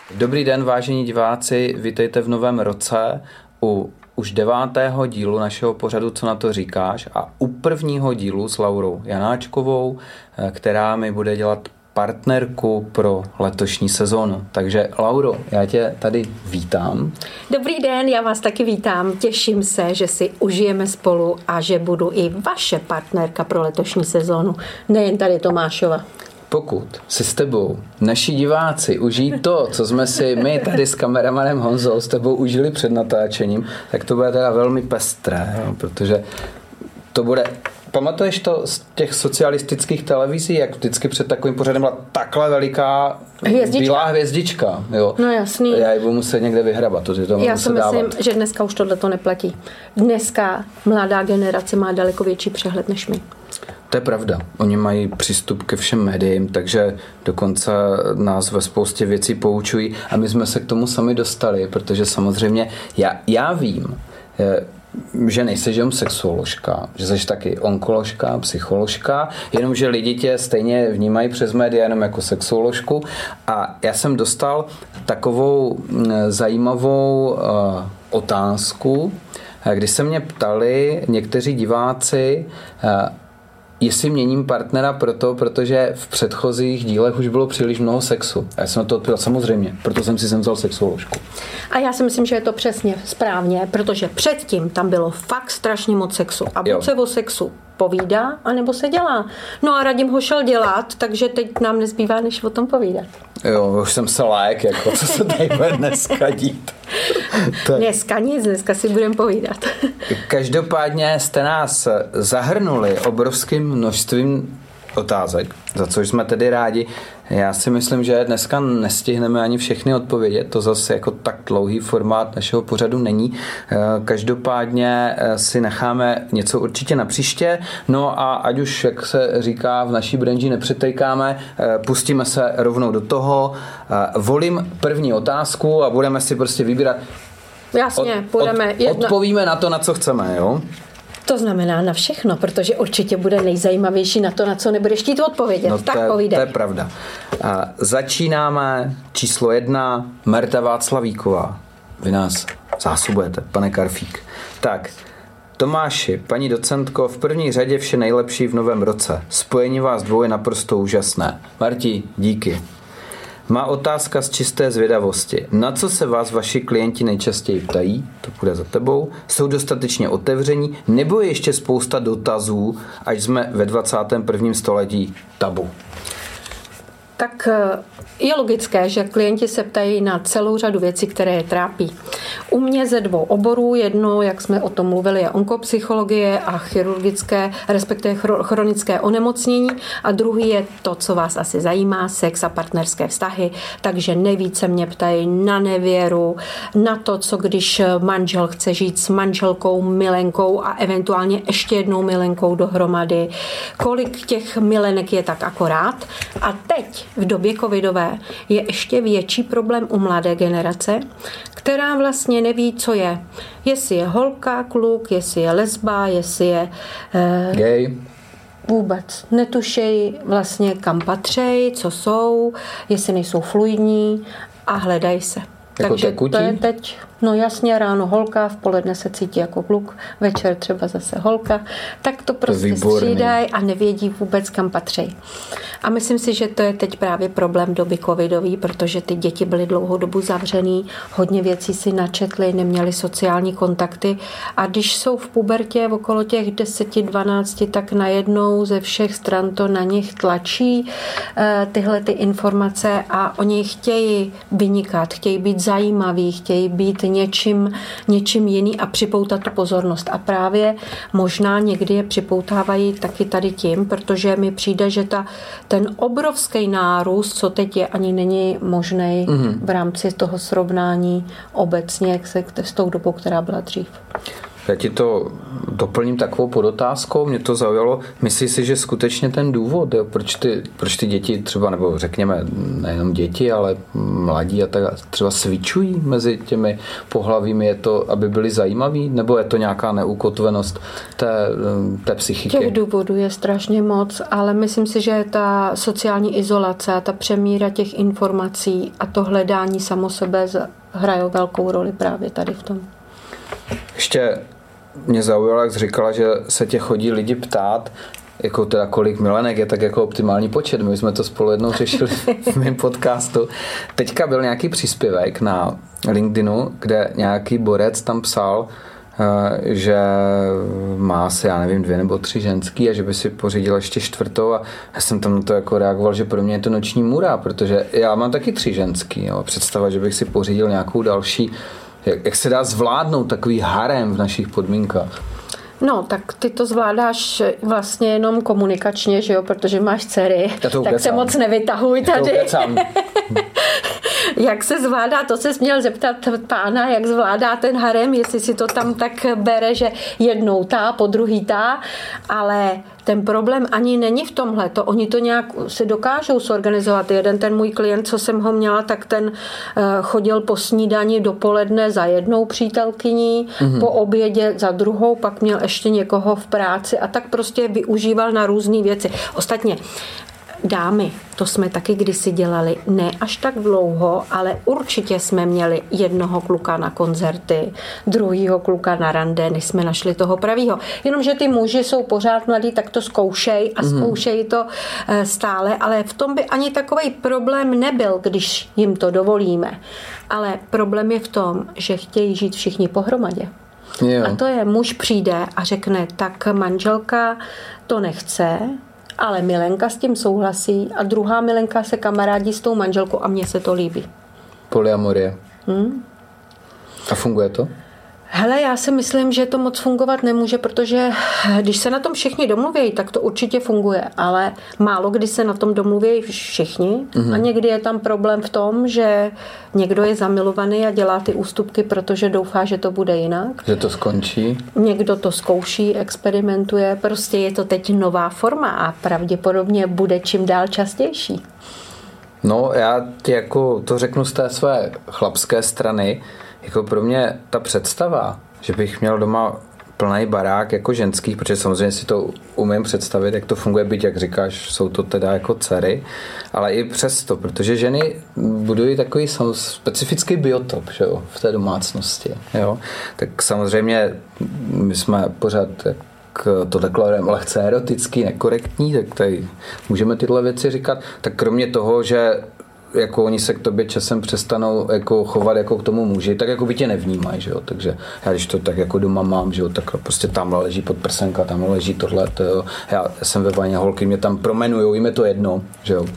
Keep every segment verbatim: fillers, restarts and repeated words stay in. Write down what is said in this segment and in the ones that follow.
Dobrý den, vážení diváci, vítejte v novém roce u už devátého dílu našeho pořadu Co na to říkáš a u prvního dílu s Laurou Janáčkovou, která mi bude dělat partnerku pro letošní sezónu. Takže Lauro, já tě tady vítám. Dobrý den, já vás taky vítám. Těším se, že si užijeme spolu a že budu i vaše partnerka pro letošní sezónu. Nejen tady Tomášova. Pokud si s tebou naši diváci užijí to, co jsme si my tady s kameramanem Honzou s tebou užili před natáčením, tak to bude teda velmi pestré, jo, protože to bude... Pamatuješ to z těch socialistických televizí, jak vždycky před takovým pořadem byla takhle veliká hvězdička. Bílá hvězdička. Jo. No jasný. Já ji budu muset někde vyhrabat. To to Já si myslím, dávat. že dneska už tohle to neplatí. Dneska mladá generace má daleko větší přehled než my. To je pravda. Oni mají přístup ke všem médiím, takže dokonce nás ve spoustě věcí poučují a my jsme se k tomu sami dostali, protože samozřejmě já, já vím, že nejseš jenom sexuoložka, že jsi taky onkoložka, psycholožka, jenomže lidi tě stejně vnímají přes média jenom jako sexuoložku a já jsem dostal takovou zajímavou uh, otázku, když se mě ptali někteří diváci, uh, jestli měním partnera proto, protože v předchozích dílech už bylo příliš mnoho sexu. A já jsem na to odpověděl samozřejmě, proto jsem si sem vzal sexuoložku. A já si myslím, že je to přesně správně, protože předtím tam bylo fakt strašně moc sexu. A buď se o sexu povídá, anebo se dělá. No a Radim ho šel dělat, takže teď nám nezbývá, než o tom povídat. Jo, už jsem se lék, jako co se tady bude dneska dít. Tak. Dneska nic, dneska si budeme povídat. Každopádně jste nás zahrnuli obrovským množstvím otázek, za což jsme tedy rádi. Já si myslím, že dneska nestihneme ani všechny odpovědět, to zase jako tak dlouhý formát našeho pořadu není. Každopádně si necháme něco určitě na příště, no a ať už, jak se říká, v naší branži nepřetejkáme, pustíme se rovnou do toho. Volím první otázku a budeme si prostě vybírat. Jasně, od, budeme od, jedna... Odpovíme na to, na co chceme, jo? To znamená na všechno, protože určitě bude nejzajímavější na to, na co nebudeš chtít odpovědět. No, tak to, povídej. To je pravda. A začínáme číslo jedna, Marta Václavíková. Vy nás zásobujete, pane Karfík. Tak, Tomáši, paní docentko, v první řadě vše nejlepší v novém roce. Spojení vás dvou je naprosto úžasné. Marti, díky. Má otázka z čisté zvědavosti. Na co se vás vaši klienti nejčastěji ptají? To bude za tebou. Jsou dostatečně otevření? Nebo je ještě spousta dotazů, až jsme ve dvacátém prvním století tabu? Tak je logické, že klienti se ptají na celou řadu věcí, které je trápí. U mě ze dvou oborů, jedno, jak jsme o tom mluvili, je onkopsychologie a chirurgické, respektive chronické onemocnění a druhý je to, co vás asi zajímá, sex a partnerské vztahy, takže nejvíce mě ptají na nevěru, na to, co když manžel chce žít s manželkou, milenkou a eventuálně ještě jednou milenkou dohromady, kolik těch milenek je tak akorát. A teď v době covidové je ještě větší problém u mladé generace, která vlastně neví, co je. Jestli je holka, kluk, jestli je lesba, jestli je... Eh, gay. Vůbec. Netušejí vlastně, kam patřejí, co jsou, jestli nejsou fluidní a hledají se. Jako takže tekutí? To je teď, no jasně, ráno holka, v poledne se cítí jako kluk, večer třeba zase holka, tak to prostě Výborný. Střídají a nevědí vůbec, kam patří. A myslím si, že to je teď právě problém doby covidový, protože ty děti byly dlouhou dobu zavřený, hodně věcí si načetly, neměly sociální kontakty a když jsou v pubertě okolo těch deset dvanáct, tak najednou ze všech stran to na nich tlačí eh, tyhle ty informace a oni chtějí vynikat, chtějí být zajímaví, chtějí být něčím, něčím jiný a připoutat tu pozornost. A právě možná někdy je připoutávají taky tady tím, protože mi přijde, že ta, ten obrovský nárůst, co teď je, ani není možný mm-hmm. v rámci toho srovnání obecně jak se, s tou dobou, která byla dřív. Já ti to doplním takovou podotázkou, mě to zaujalo. Myslíš si, že skutečně ten důvod, jo, proč, ty, proč ty děti třeba, nebo řekněme nejenom děti, ale mladí a tak třeba svičují mezi těmi pohlavími, je to, aby byli zajímaví, nebo je to nějaká neukotvenost té, té psychiky? Těch důvodů je strašně moc, ale myslím si, že ta sociální izolace a ta přemíra těch informací a to hledání samo sebe hrajou velkou roli právě tady v tom. Ještě mě zaujalo, jak jsi říkala, že se tě chodí lidi ptát, jako teda kolik milenek je tak jako optimální počet. My jsme to spolu jednou řešili v mém podcastu. Teďka byl nějaký příspěvek na LinkedInu, kde nějaký borec tam psal, že má asi, já nevím, dvě nebo tři ženský a že by si pořídil ještě čtvrtou a já jsem tam na to jako reagoval, že pro mě je to noční můra, protože já mám taky tři ženský. Jo. Představa, že bych si pořídil nějakou další. Jak, jak se dá zvládnout takový harem v našich podmínkách? No, tak ty to zvládáš vlastně jenom komunikačně, že jo, protože máš dcery, tak se moc nevytahuj tady. Jak se zvládá, to se směl zeptat pána, jak zvládá ten harem, jestli si to tam tak bere, že jednou tá, po druhý tá, ale ten problém ani není v tomhle, to oni to nějak si dokážou zorganizovat. Jeden ten můj klient, co jsem ho měla, tak ten chodil po snídani dopoledne za jednou přítelkyní, mm-hmm. po obědě za druhou, pak měl ještě někoho v práci a tak prostě využíval na různé věci. Ostatně dámy, to jsme taky kdysi dělali, ne až tak dlouho, ale určitě jsme měli jednoho kluka na koncerty, druhýho kluka na rande, než jsme našli toho pravýho. Jenomže ty muži jsou pořád mladí, tak to zkoušej a zkoušejí to stále, ale v tom by ani takový problém nebyl, když jim to dovolíme. Ale problém je v tom, že chtějí žít všichni pohromadě. Jo. A to je, muž přijde a řekne, tak manželka to nechce, ale milenka s tím souhlasí a druhá milenka se kamarádí s tou manželkou a mně se to líbí. Polyamorie. Hmm? A funguje to? Hele, já si myslím, že to moc fungovat nemůže, protože když se na tom všichni domluví, tak to určitě funguje, ale málo kdy se na tom domluví všichni mm-hmm. a někdy je tam problém v tom, že někdo je zamilovaný a dělá ty ústupky, protože doufá, že to bude jinak. Že to skončí. Někdo to zkouší, experimentuje, prostě je to teď nová forma a pravděpodobně bude čím dál častější. No, já ti jako to řeknu z té své chlapské strany. Jako pro mě ta představa, že bych měl doma plný barák jako ženských, protože samozřejmě si to umím představit, jak to funguje, byť jak říkáš, jsou to teda jako dcery, ale i přesto, protože ženy budují takový specifický biotop, že jo, v té domácnosti, jo. Tak samozřejmě my jsme pořád to deklarujeme lehce erotický, nekorektní, tak tady můžeme tyhle věci říkat, tak kromě toho, že jako oni se k tobě časem přestanou jako chovat jako k tomu muži, tak jako by tě nevnímají, že jo, takže já když to tak jako doma mám, že jo, tak prostě tamhle leží podprsenka, tamhle leží tohle, to jo, já jsem ve vajně, holky mě tam promenujou, jim je to jedno, že jo,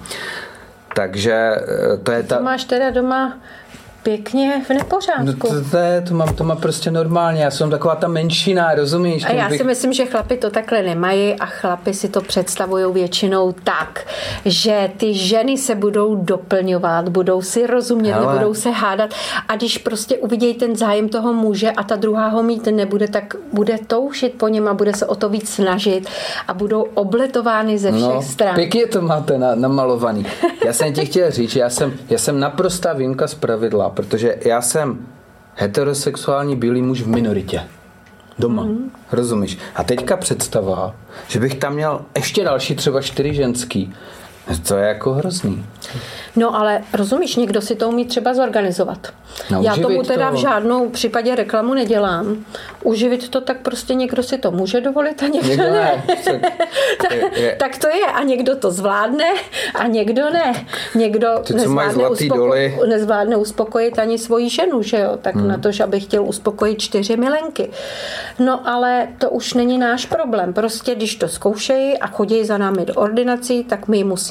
takže to je ta... To máš teda doma pěkně v nepořádku. No to, to, je, to, mám, to mám prostě normálně, já jsem taková ta menšina, rozumíš? A já bych... si myslím, že chlapi to takhle nemají a chlapi si to představují většinou tak, že ty ženy se budou doplňovat, budou si rozumět, Hele. nebudou se hádat a když prostě uvidějí ten zájem toho muže a ta druhá ho mít nebude, tak bude toužit po něm a bude se o to víc snažit a budou obletovány ze všech no, stran. Pěkně to máte na, namalovaný. Já jsem ti chtěl říct, že já jsem, já jsem naprostá výjimka z pravidla, protože já jsem heterosexuální bílý muž v minoritě. Doma. Mm. Rozumíš? A teďka představa, že bych tam měl ještě další třeba čtyři ženský. To je jako hrozný. No ale rozumíš, někdo si to umí třeba zorganizovat. No, já tomu teda to. v žádnou případě reklamu nedělám. Uživit to tak prostě někdo si to může dovolit a někdo, někdo ne. ne. tak, je. tak to je a někdo to zvládne a někdo ne. Někdo Ty, nezvládne, uspoko- nezvládne uspokojit ani svoji ženu, že jo? Tak hmm. na to, že aby chtěl uspokojit čtyři milenky. No ale to už není náš problém. Prostě když to zkoušejí a chodí za námi do ordinací, tak my musíme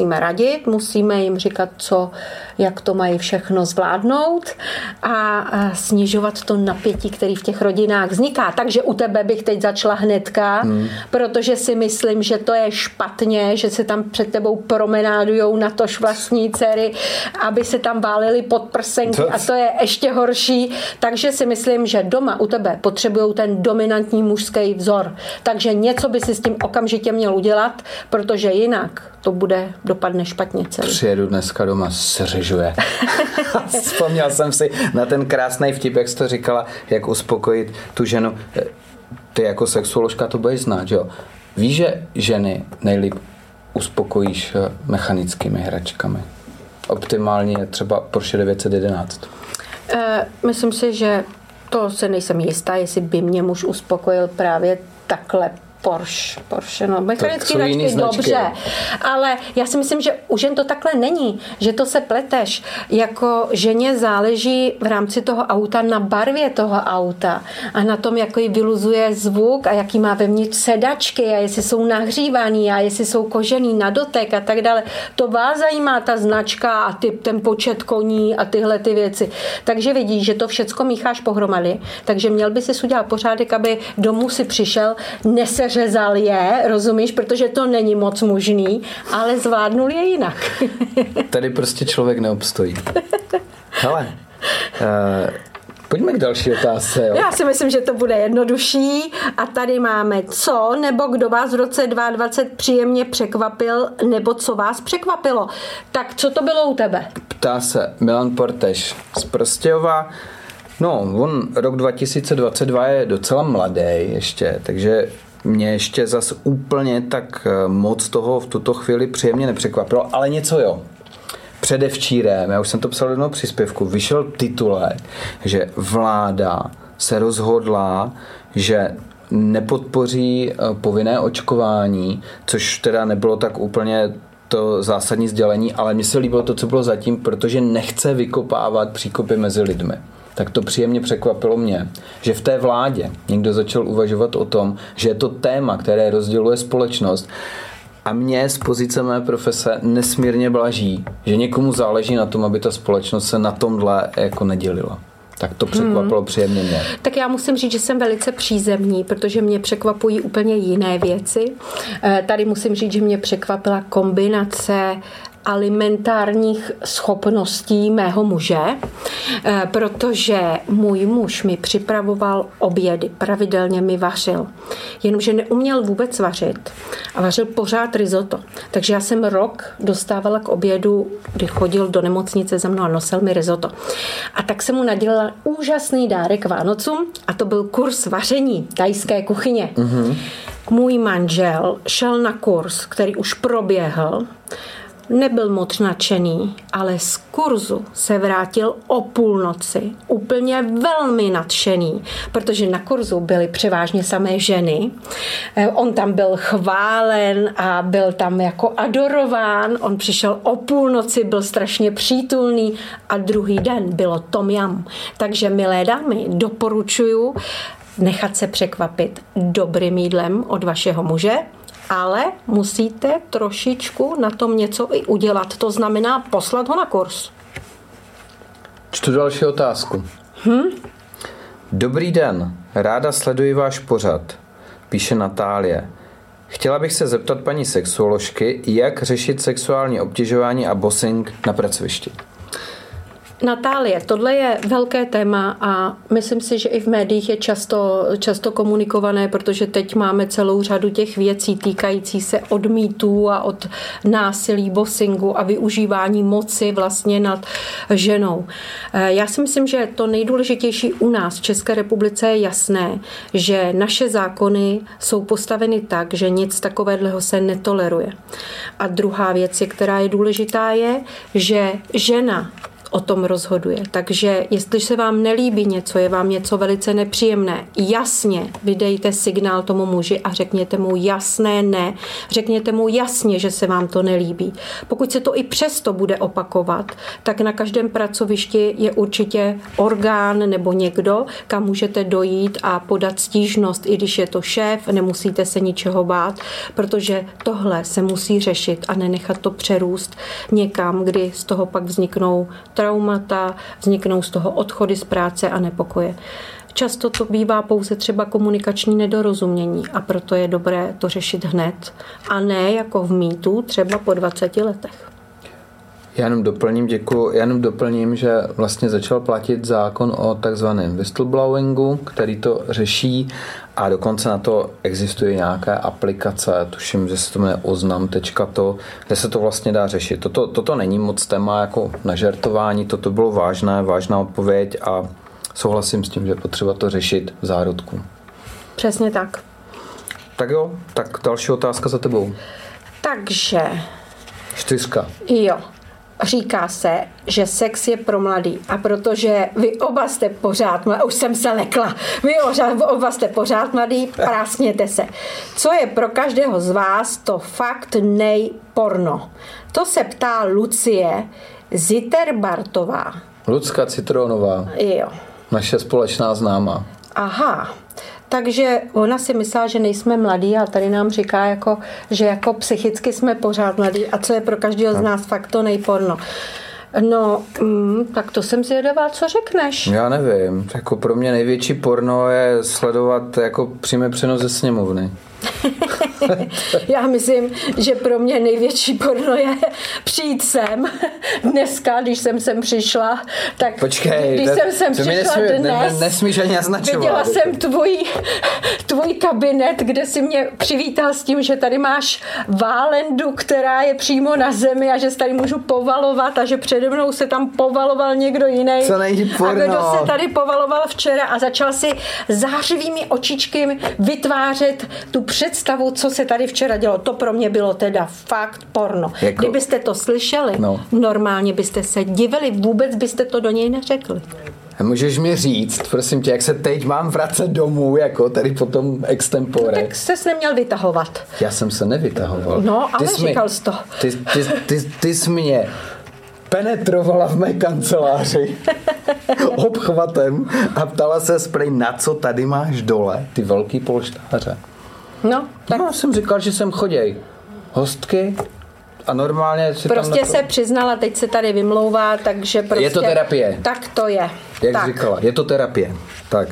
musíme radit, musíme jim říkat, co, jak to mají všechno zvládnout a, a snižovat to napětí, který v těch rodinách vzniká. Takže u tebe bych teď začala hnedka, hmm. protože si myslím, že to je špatně, že se tam před tebou promenádujou natož vlastní dcery, aby se tam válili pod prsenky a to je ještě horší. Takže si myslím, že doma u tebe potřebují ten dominantní mužský vzor. Takže něco by si s tím okamžitě měl udělat, protože jinak to bude, dopadne špatně celý. Přijedu dneska doma, seřežuje. Vzpomněl jsem si na ten krásný vtip, jak jsi to říkala, jak uspokojit tu ženu. Ty jako sexuoložka to budeš znát, jo? Víš, že ženy nejlíp uspokojíš mechanickými hračkami? Optimálně je třeba Porsche devět set jedenáct. E, myslím si, že to se nejsem jistá, jestli by mě muž uspokojil právě takhle Porsche, Porsche, no, mechanický hračky, dobře, ale já si myslím, že u žen to takhle není, že to se pleteš. Jako ženě záleží v rámci toho auta na barvě toho auta a na tom, jaký vyluzuje zvuk a jaký má vevnitř sedačky a jestli jsou nahřívaný a jestli jsou kožený na dotek a tak dále. To vás zajímá ta značka a ty, ten počet koní a tyhle ty věci. Takže vidíš, že to všecko mícháš pohromady, takže měl by si udělat pořádek, aby domů si přišel, nese řezal je, rozumíš, protože to není moc možný, ale zvládnul je jinak. Tady prostě člověk neobstojí. Hele, uh, pojďme k další otázce. Jo? Já si myslím, že to bude jednodušší a tady máme co, nebo kdo vás v roce dvacet dva příjemně překvapil, nebo co vás překvapilo. Tak co to bylo u tebe? Ptá se Milan Porteš z Prostějova. No, on rok dva tisíce dvacet dva je docela mladý ještě, takže mě ještě zas úplně tak moc toho v tuto chvíli příjemně nepřekvapilo, ale něco jo. Předevčírem, já už jsem to psal do jednoho příspěvku, vyšel titulek, že vláda se rozhodla, že nepodpoří povinné očkování, což teda nebylo tak úplně to zásadní sdělení, ale mně se líbilo to, co bylo zatím, protože nechce vykopávat příkopy mezi lidmi. Tak to příjemně překvapilo mě, že v té vládě někdo začal uvažovat o tom, že je to téma, které rozděluje společnost a mě z pozice mé profese nesmírně blaží, že někomu záleží na tom, aby ta společnost se na tomhle jako nedělila. Tak to překvapilo hmm. příjemně mě. Tak já musím říct, že jsem velice přízemní, protože mě překvapují úplně jiné věci. Tady musím říct, že mě překvapila kombinace alimentárních schopností mého muže, protože můj muž mi připravoval obědy, pravidelně mi vařil. Jenomže neuměl vůbec vařit a vařil pořád risotto. Takže já jsem rok dostávala k obědu, kdy chodil do nemocnice za mnou a nosil mi risotto. A tak jsem mu nadělala úžasný dárek Vánocům a to byl kurz vaření thajské kuchyně. Mm-hmm. Můj manžel šel na kurz, který už proběhl, nebyl moc nadšený, ale z kurzu se vrátil o půlnoci úplně velmi nadšený, protože na kurzu byly převážně samé ženy. On tam byl chválen a byl tam jako adorován. On přišel o půlnoci, byl strašně přítulný a druhý den bylo tom jam. Takže milé dámy, doporučuju nechat se překvapit dobrým jídlem od vašeho muže, ale musíte trošičku na tom něco i udělat. To znamená poslat ho na kurz. Čtu další otázku. Hm? Dobrý den, ráda sleduji váš pořad, píše Natálie. Chtěla bych se zeptat paní sexuoložky, jak řešit sexuální obtěžování a bossing na pracovišti. Natálie, tohle je velké téma a myslím si, že i v médiích je často, často komunikované, protože teď máme celou řadu těch věcí týkající se od mýtů a od násilí, bossingu a využívání moci vlastně nad ženou. Já si myslím, že to nejdůležitější u nás v České republice je jasné, že naše zákony jsou postaveny tak, že nic takového se netoleruje. A druhá věc, která je důležitá, je, že žena o tom rozhoduje. Takže jestli se vám nelíbí něco, je vám něco velice nepříjemné, jasně vydejte signál tomu muži a řekněte mu jasné ne. Řekněte mu jasně, že se vám to nelíbí. Pokud se to i přesto bude opakovat, tak na každém pracovišti je určitě orgán nebo někdo, kam můžete dojít a podat stížnost, i když je to šéf, nemusíte se ničeho bát, protože tohle se musí řešit a nenechat to přerůst někam, kdy z toho pak vzniknou traumata, vzniknou z toho odchody z práce a nepokoje. Často to bývá pouze třeba komunikační nedorozumění a proto je dobré to řešit hned a ne jako v mýtu třeba po dvaceti letech. Já jenom doplním, děkuji, já jenom doplním, že vlastně začal platit zákon o takzvaném whistleblowingu, který to řeší a dokonce na to existuje nějaké aplikace, tuším, že se to jmenuje oznam tečka to, kde se to vlastně dá řešit. Toto, toto není moc téma jako na žertování, toto bylo vážné, vážná odpověď a souhlasím s tím, že je potřeba to řešit v zárodku. Přesně tak. Tak jo, tak další otázka za tebou. Takže. Čtyřka. Jo. Říká se, že sex je pro mladý a protože vy oba jste pořád mladý, už jsem se lekla, vy oba jste pořád mladý, práskněte se. Co je pro každého z vás to fakt nejporno? To se ptá Lucie Ziterbartová. Lucka Citronová. Jo. Naše společná známá. Aha. Takže ona si myslela, že nejsme mladí, ale tady nám říká, jako, že jako psychicky jsme pořád mladí a co je pro každého z nás fakt to nejporno. No, mm, tak to jsem zvědavá, co řekneš. Já nevím. Jako pro mě největší porno je sledovat jako přímý přenos ze sněmovny. Já myslím, že pro mě největší porno je přijít sem dneska, když jsem sem přišla, tak počkej, když to, jsem sem to přišla nesmí, dnes, ne, ne, nesmíš ani naznačovat. Viděla jsem tvůj, tvůj kabinet, kde jsi mě přivítal s tím, že tady máš válendu, která je přímo na zemi a že se tady můžu povalovat a že přede mnou se tam povaloval někdo jiný. Co není porno? A kdo se tady povaloval včera a začal si zářivými očičky vytvářet tu představu, co se tady včera dělo. To pro mě bylo teda fakt porno. Jako... Kdybyste to slyšeli, no. Normálně byste se divili, vůbec byste to do něj neřekli. Můžeš mi říct, prosím tě, jak se teď mám vracet domů, jako tady potom extempore. No, tak ses neměl vytahovat. Já jsem se nevytahoval. No, ale ty říkal jsi to. Ty, ty, ty, ty jsi mě penetrovala v mé kanceláři obchvatem a ptala se sprej, na co tady máš dole, ty velký polštáře. No, tak... no, jsem říkal, že sem choděj hostky a normálně si prostě tam se přiznala, teď se tady vymlouvá, takže prostě... Je to terapie. Tak to je. Jak tak. říkala, je to terapie. Tak.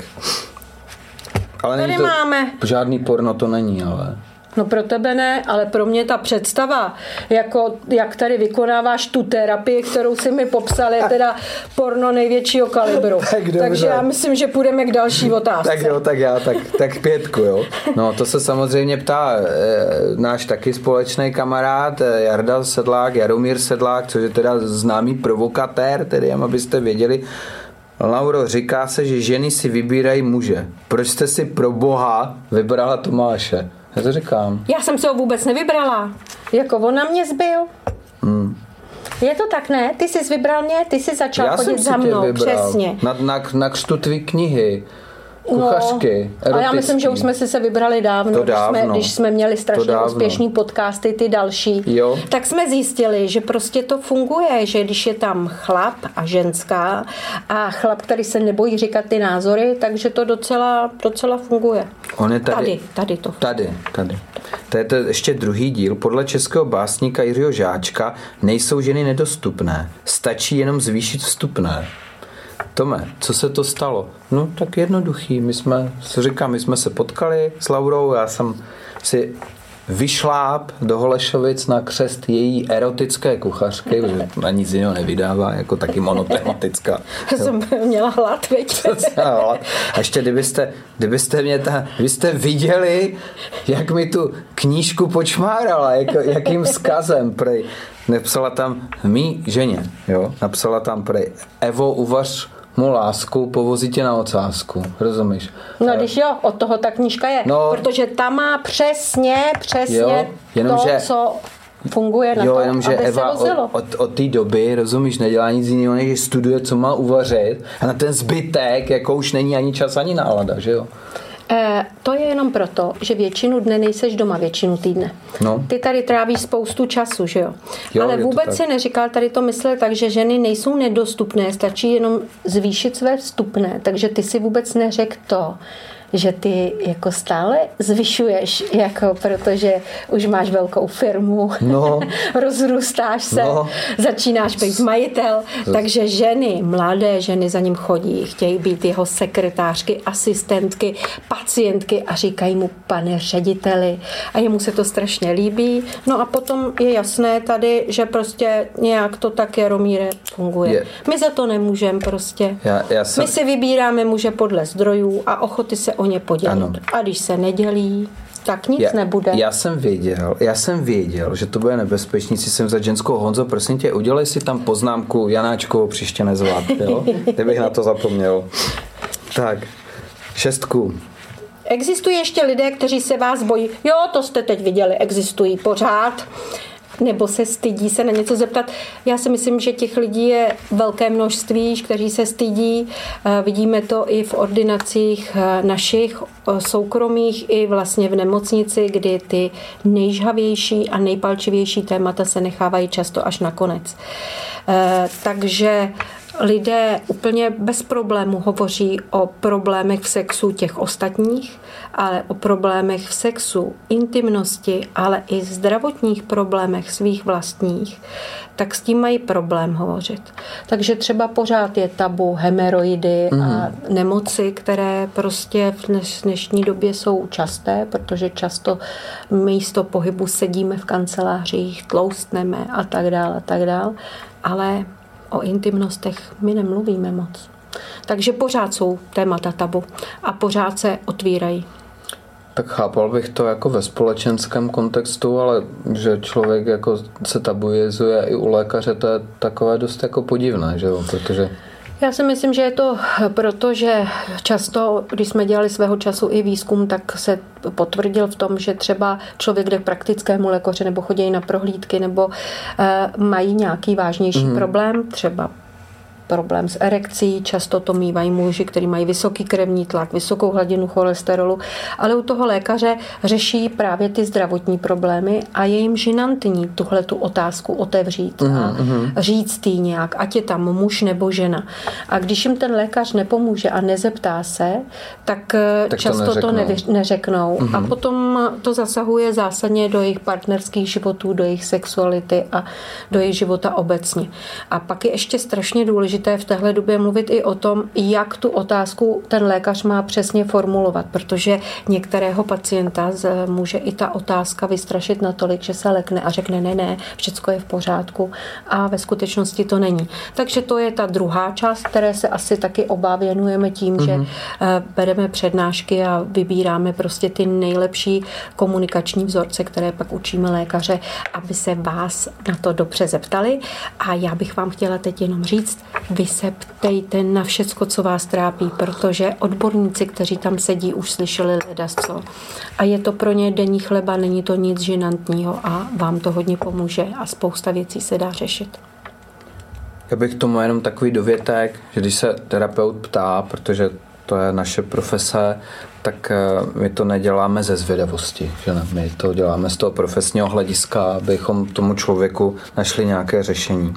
Ale tady není to, máme... žádný porno to není, ale... No pro tebe ne, ale pro mě ta představa, jako, jak tady vykonáváš tu terapii, kterou si mi popsal, je teda porno největšího kalibru. Tak takže já myslím, že půjdeme k další otázce. Tak jo, tak já, tak, tak pětku, jo. No to se samozřejmě ptá e, náš taky společný kamarád Jarda Sedlák, Jaromír Sedlák, což je teda známý provokatér, tedy jen abyste věděli. Lauro, říká se, že ženy si vybírají muže. Proč jste si pro boha vybrala Tomáše? Já to říkám. Já jsem se ho vůbec nevybrala. Jako on na mě zbyl. Hmm. Je to tak, ne? Ty jsi vybral mě, ty jsi začal já chodit za mnou. Přesně. Na, na, na křtu tvý knihy. Kuchařky, no, ale já myslím, že už jsme si se vybrali dávno, dávno. Když, jsme, když jsme měli strašně úspěšný podcasty, ty další. Jo. Tak jsme zjistili, že prostě to funguje, že když je tam chlap a ženská a chlap, který se nebojí říkat ty názory, takže to docela, docela funguje. On je tady, tady, tady to. Tady, tady. To je to ještě druhý díl. Podle českého básníka Jiřího Žáčka nejsou ženy nedostupné. Stačí jenom zvýšit vstupné. Tome, co se to stalo? No tak jednoduchý. My jsme, co říkám, my jsme se potkali s Laurou, já jsem si vyšláp do Holešovic na křest její erotické kuchařky, protože na nic jiného nevydává, jako taky monotematická. Já jsem měla hlad, veď. A ještě kdybyste, kdybyste mě ta, vy jste viděli, jak mi tu knížku počmárala, jak, jakým vzkazem, prej. Napsala tam mý ženě, jo, napsala tam prej, Evo, uvař mu lásku, povozí tě na ocásku, rozumíš? No když jo, od toho ta knížka je, no, protože ta má přesně, přesně jo, jenom, to, že, co... funguje na jo, to, jenom, že aby Eva se vozilo. od, od té doby, rozumíš, nedělá nic jiného, než studuje, co má uvařit a na ten zbytek, jako už není ani čas, ani nálada, že jo? E, to je jenom proto, že většinu dne nejseš doma, většinu týdne. No. Ty tady trávíš spoustu času, že jo? jo Ale vůbec si neříkal, tady to myslel tak, že ženy nejsou nedostupné, stačí jenom zvýšit své vstupné, takže ty si vůbec neřekl to, že ty jako stále zvyšuješ, jako protože už máš velkou firmu, no. rozrůstáš se, no. začínáš být majitel, takže ženy, mladé ženy za ním chodí, chtějí být jeho sekretářky, asistentky, pacientky a říkají mu pane řediteli a jemu se to strašně líbí. No a potom je jasné tady, že prostě nějak to tak Jaromíre funguje. Je. My za to nemůžeme prostě. Já, já jsem... My si vybíráme muže podle zdrojů a ochoty se o ně podělit. Ano. A když se nedělí, tak nic já, nebude. Já jsem věděl, já jsem věděl, že to bude nebezpečný, si jsem za ženskou. Honzo, prosím tě, udělej si tam poznámku Janáčkovou příště nezvat, jo? Kdybych na to zapomněl. Tak, šestku. Existují ještě lidé, kteří se vás bojí. Jo, to jste teď viděli, existují pořád. Nebo se stydí se na něco zeptat. Já si myslím, že těch lidí je velké množství, kteří se stydí. Vidíme to i v ordinacích našich soukromých, i vlastně v nemocnici, kdy ty nejžhavější a nejpalčivější témata se nechávají často až na konec. Takže lidé úplně bez problému hovoří o problémech v sexu těch ostatních, ale o problémech v sexu, intimnosti, ale i zdravotních problémech svých vlastních, tak s tím mají problém hovořit. Takže třeba pořád je tabu hemeroidy mm. a nemoci, které prostě v dnešní době jsou časté, protože často místo pohybu sedíme v kancelářích, tloustneme a tak dále, a tak dále, ale o intimnostech my nemluvíme moc. Takže pořád jsou témata tabu a pořád se otvírají. Tak chápal bych to jako ve společenském kontextu, ale že člověk jako se tabuizuje i u lékaře, to je takové dost jako podivné, že jo, protože... Já si myslím, že je to proto, že často, když jsme dělali svého času i výzkum, tak se potvrdil v tom, že třeba člověk jde k praktickému lékaři nebo chodí na prohlídky nebo eh, mají nějaký vážnější mm. problém, třeba problém s erekcí, často to mívají muži, kteří mají vysoký krevní tlak, vysokou hladinu cholesterolu, ale u toho lékaře řeší právě ty zdravotní problémy a je jim žinantní tuhle tu otázku otevřít mm, a mm. říct jí nějak, ať je tam muž nebo žena. A když jim ten lékař nepomůže a nezeptá se, tak, tak často to, neřeknou. to nevy, neřeknou. Mm. A potom to zasahuje zásadně do jejich partnerských životů, do jejich sexuality a do jejich života obecně. A pak je ještě strašně důležité v téhle době mluvit i o tom, jak tu otázku ten lékař má přesně formulovat, protože některého pacienta může i ta otázka vystrašit natolik, že se lekne a řekne ne, ne, všecko je v pořádku a ve skutečnosti to není. Takže to je ta druhá část, které se asi taky oba věnujeme tím, mm-hmm. že bereme přednášky a vybíráme prostě ty nejlepší komunikační vzorce, které pak učíme lékaře, aby se vás na to dobře zeptali. A já bych vám chtěla teď jenom říct, vy se ptejte na všecko, co vás trápí, protože odborníci, kteří tam sedí, už slyšeli ledasco. A je to pro ně denní chleba, není to nic žinantního a vám to hodně pomůže a spousta věcí se dá řešit. Já bych tomu jenom takový dovětek, že když se terapeut ptá, protože to je naše profese, tak my to neděláme ze zvědavosti, že ne? My to děláme z toho profesního hlediska, abychom tomu člověku našli nějaké řešení.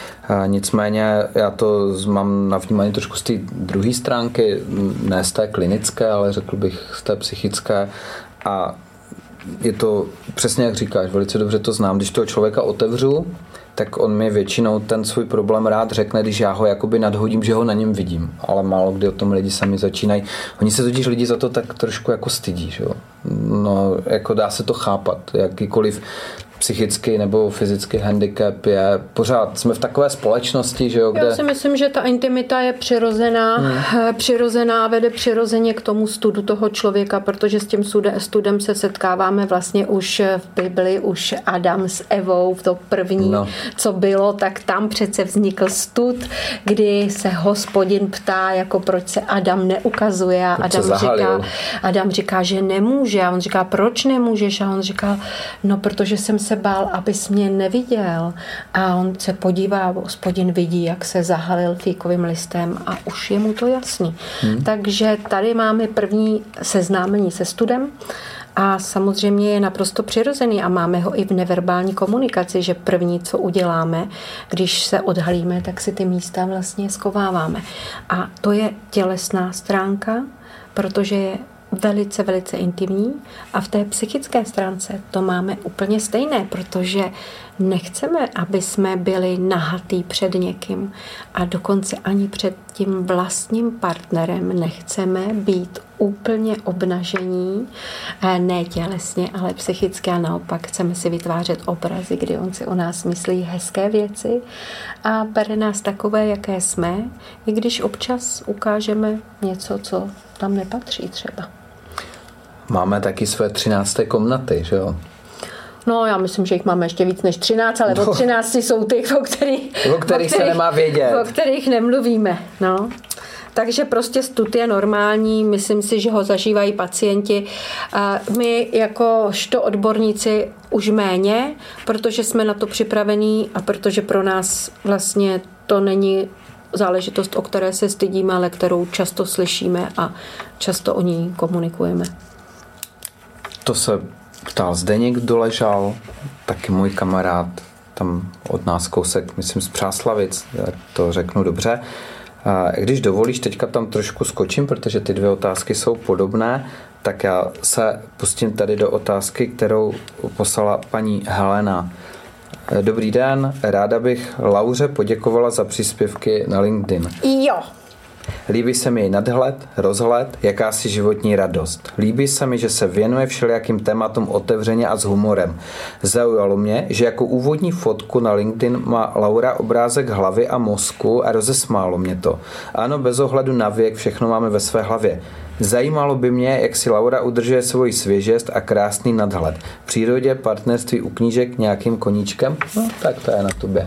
Nicméně já to mám navnímaný trošku z té druhé stránky, ne z té klinické, ale řekl bych z té psychické a je to přesně jak říkáš, velice dobře to znám, když toho člověka otevřu, tak on mi většinou ten svůj problém rád řekne, když já ho jakoby nadhodím, že ho na něm vidím, ale málo kdy o tom lidi sami začínají. Oni se totiž lidi za to tak trošku jako stydí, že jo. No, jako dá se to chápat, jakýkoliv psychický nebo fyzický handicap je pořád, jsme v takové společnosti, že jo, kde... Já si myslím, že ta intimita je přirozená, hmm. přirozená, vede přirozeně k tomu studu toho člověka, protože s tím studem se setkáváme vlastně už v Bibli, už Adam s Evou, v to první, no. co bylo, tak tam přece vznikl stud, kdy se Hospodin ptá, jako proč se Adam neukazuje a Adam říká, Adam říká, že nemůže a on říká, proč nemůžeš a on říká, no protože jsem se bál, abys mě neviděl. A on se podívá, Hospodin vidí, jak se zahalil fíkovým listem a už je mu to jasný. Hmm. Takže tady máme první seznámení se studem a samozřejmě je naprosto přirozený a máme ho i v neverbální komunikaci, že první, co uděláme, když se odhalíme, tak si ty místa vlastně schováváme. A to je tělesná stránka, protože je velice, velice intimní a v té psychické stránce to máme úplně stejné, protože nechceme, aby jsme byli nahatý před někým a dokonce ani před tím vlastním partnerem nechceme být úplně obnažení, ne tělesně, ale psychicky a naopak chceme si vytvářet obrazy, kdy on si o nás myslí hezké věci a bere nás takové, jaké jsme, i když občas ukážeme něco, co tam nepatří třeba. Máme taky své třinácté komnaty, že jo? No, já myslím, že jich máme ještě víc než třináct, ale no. O třinácti jsou ty, o kterých, o kterých se nemá vědět. O kterých nemluvíme, no. Takže prostě stud je normální, myslím si, že ho zažívají pacienti. My jakožto odborníci už méně, protože jsme na to připravení a protože pro nás vlastně to není záležitost, o které se stydíme, ale kterou často slyšíme a často o ní komunikujeme. To se ptal Zdeněk Doležal, taky můj kamarád, tam od nás kousek, myslím z Přáslavic, to řeknu dobře. Když dovolíš, teďka tam trošku skočím, protože ty dvě otázky jsou podobné, tak já se pustím tady do otázky, kterou poslala paní Helena. Dobrý den, ráda bych Lauře poděkovala za příspěvky na LinkedIn. Jo. Líbí se mi její nadhled, rozhled, jakási životní radost. Líbí se mi, že se věnuje všelijakým tématům otevřeně a s humorem. Zaujalo mě, že jako úvodní fotku na LinkedIn má Laura obrázek hlavy a mozku a rozesmálo mě to. Ano, bez ohledu na věk, všechno máme ve své hlavě. Zajímalo by mě, jak si Laura udržuje svoji svěžest a krásný nadhled. V přírodě, partnerství, u knížek, nějakým koníčkem? No, tak to je na tobě.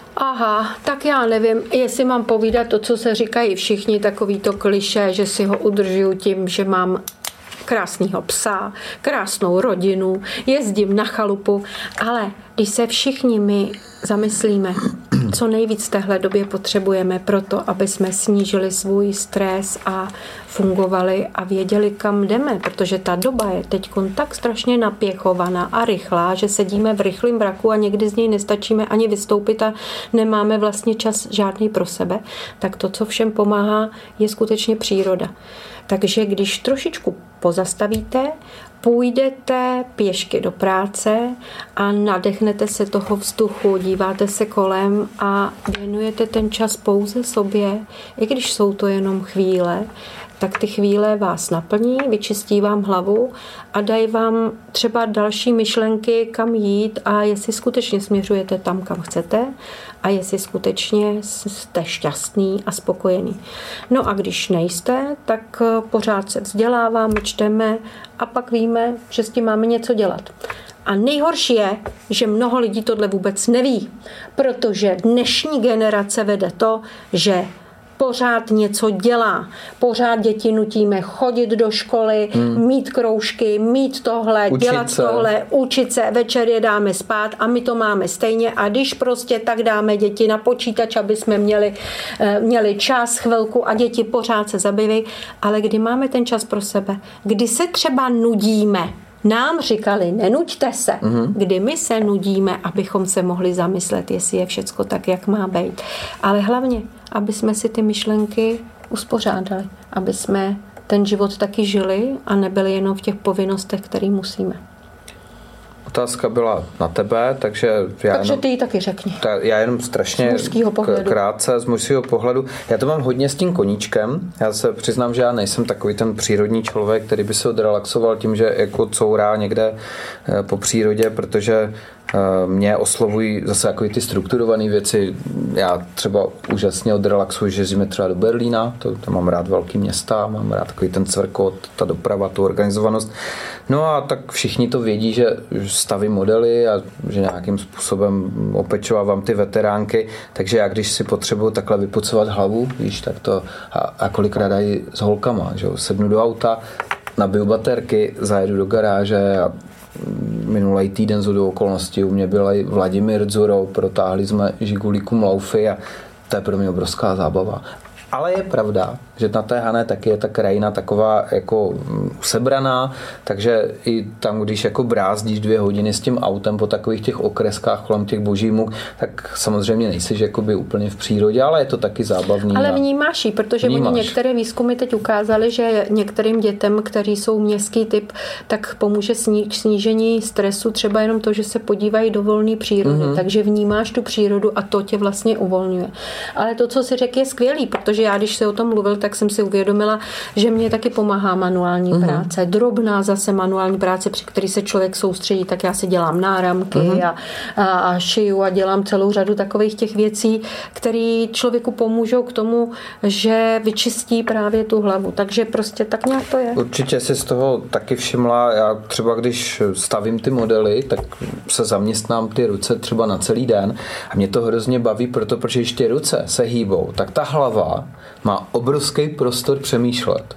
Aha, tak já nevím, jestli mám povídat to, co se říkají všichni, takový to klišé, že si ho udržuju tím, že mám krásného psa, krásnou rodinu, jezdím na chalupu, ale když se všichni my zamyslíme, co nejvíc v téhle době potřebujeme pro to, aby jsme snížili svůj stres a fungovali a věděli, kam jdeme, protože ta doba je teď tak strašně napěchovaná a rychlá, že sedíme v rychlém mraku a někdy z něj nestačíme ani vystoupit a nemáme vlastně čas žádný pro sebe, tak to, co všem pomáhá, je skutečně příroda. Takže když trošičku pozastavíte, půjdete pěšky do práce a nadechnete se toho vzduchu, díváte se kolem a věnujete ten čas pouze sobě, i když jsou to jenom chvíle, tak ty chvíle vás naplní, vyčistí vám hlavu a dají vám třeba další myšlenky, kam jít a jestli skutečně směřujete tam, kam chcete a jestli skutečně jste šťastný a spokojený. No a když nejste, tak pořád se vzděláváme, čteme a pak víme, že s tím máme něco dělat. A nejhorší je, že mnoho lidí tohle vůbec neví, protože dnešní generace vede to, že pořád něco dělá. Pořád děti nutíme chodit do školy, hmm. mít kroužky, mít tohle, učit dělat se. tohle, učit se, večer je dáme spát a my to máme stejně a když prostě tak dáme děti na počítač, aby jsme měli, měli čas, chvilku a děti pořád se zabývají, ale kdy máme ten čas pro sebe, kdy se třeba nudíme, nám říkali, nenuďte se, mm-hmm. kdy my se nudíme, abychom se mohli zamyslet, jestli je všecko tak, jak má být. Ale hlavně, aby jsme si ty myšlenky uspořádali, aby jsme ten život taky žili a nebyli jenom v těch povinnostech, které musíme. Otázka byla na tebe, takže já takže jenom, ty ji taky řekni. Ta, já jenom strašně k, krátce z mužského pohledu. Já to mám hodně s tím koníčkem. Já se přiznám, že já nejsem takový ten přírodní člověk, který by se odrelaxoval tím, že jako courá někde po přírodě, protože mě oslovují zase jako ty strukturované věci. Já třeba úžasně odrelaxuji, že jezdíme třeba do Berlína, to, to mám rád velký města, mám rád takový ten cvrkot, ta doprava, tu organizovanost. No a tak všichni to vědí, že stavím modely a že nějakým způsobem opečovávám ty veteránky, takže já když si potřebuju takhle vypucovat hlavu, víš, tak to a, a kolikrát i s holkama, že jo, sednu do auta, nabiju baterky, zajedu do garáže a minulý týden z okolností u mě byl Vladimír Dzurou, protáhli jsme Žigulíku Laufy a to je pro mě obrovská zábava. Ale je pravda, že na té Hané taky je ta krajina taková jako sebraná, takže i tam, když jako brázdíš dvě hodiny s tím autem po takových těch okreskách kolem těch boží muk, tak samozřejmě nejsiš jakoby úplně v přírodě, ale je to taky zábavný. Ale vnímáš ji, protože vnímáš. Oni některé výzkumy teď ukázaly, že některým dětem, kteří jsou městský typ, tak pomůže sní, snížení stresu třeba jenom to, že se podívají do volné přírody, mm-hmm. takže vnímáš tu přírodu a to tě vlastně uvolňuje. Ale to, co si řekl, je skvělý, protože já, když se o tom mluvil, tak jsem si uvědomila, že mě taky pomáhá manuální mm-hmm. práce. Drobná zase manuální práce, při který se člověk soustředí, tak já si dělám náramky mm-hmm. a, a, a šiju a dělám celou řadu takových těch věcí, které člověku pomůžou k tomu, že vyčistí právě tu hlavu. Takže prostě tak nějak to je. Určitě si z toho taky všimla, já třeba když stavím ty modely, tak se zaměstnám ty ruce třeba na celý den a mě to hrozně baví, proto, protože když ty ruce se hýbou, tak ta hlava má obrovský prostor přemýšlet.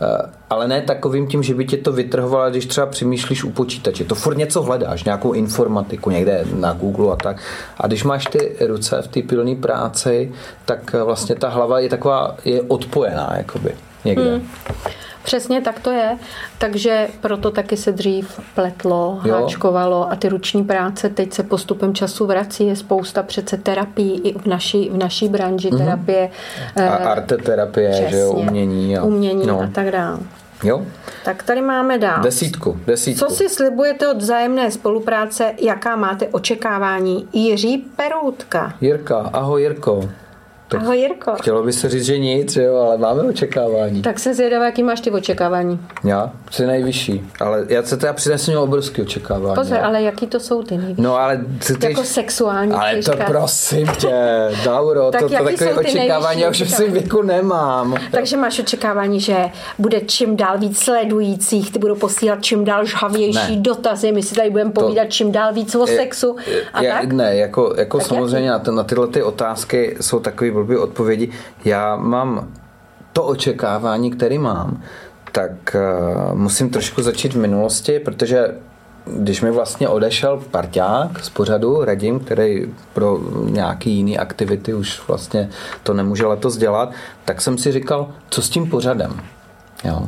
Ale ne takovým tím, že by tě to vytrhovalo, když třeba přemýšlíš u počítače. To furt něco hledáš, nějakou informatiku někde na Google a tak. A když máš ty ruce v té pilné práci, tak vlastně ta hlava je taková, je odpojená jakoby někde. Hmm. Přesně tak to je, takže proto taky se dřív pletlo, jo. háčkovalo a ty ruční práce teď se postupem času vrací, je spousta přece terapií i v naší, v naší branži mm-hmm. terapie. A arteterapie, přesně, že jo, umění. A, umění no. a tak dále. Jo. Tak tady máme dál. Desítku, desítku. Co si slibujete od vzájemné spolupráce, jaká máte očekávání? Jiří Peroutka. Jirka, ahoj Jirko. Tak ahoj Jirko. Chtělo by se říct, že nic, jo, ale máme očekávání. Tak se zvědavá, jaký máš ty očekávání. Já? Jsi nejvyšší. Ale já se teda přinesl měl obrovský očekávání. Pozor, jo. ale jaký to jsou ty nejvyšší? No, ale ty, ty... Jako sexuální. Ale to říkat. Prosím tě, Dauro, to, to takové očekávání, já už v svým věku nemám. Takže máš očekávání, že bude čím dál víc sledujících, ty budou posílat čím dál žhavější ne. dotazy, my si tady budeme povídat to... čím dál víc o sexu a já, tak? Ne, jako, jako tak samozřejmě na, na tyhle ty otázky jsou takový blbý odpovědi. Já mám to očekávání, které mám, tak uh, musím trošku začít v minulosti, protože když mi vlastně odešel parťák z pořadu Radim, který pro nějaký jiný aktivity už vlastně to nemůže letos dělat, tak jsem si říkal, co s tím pořadem. Jo.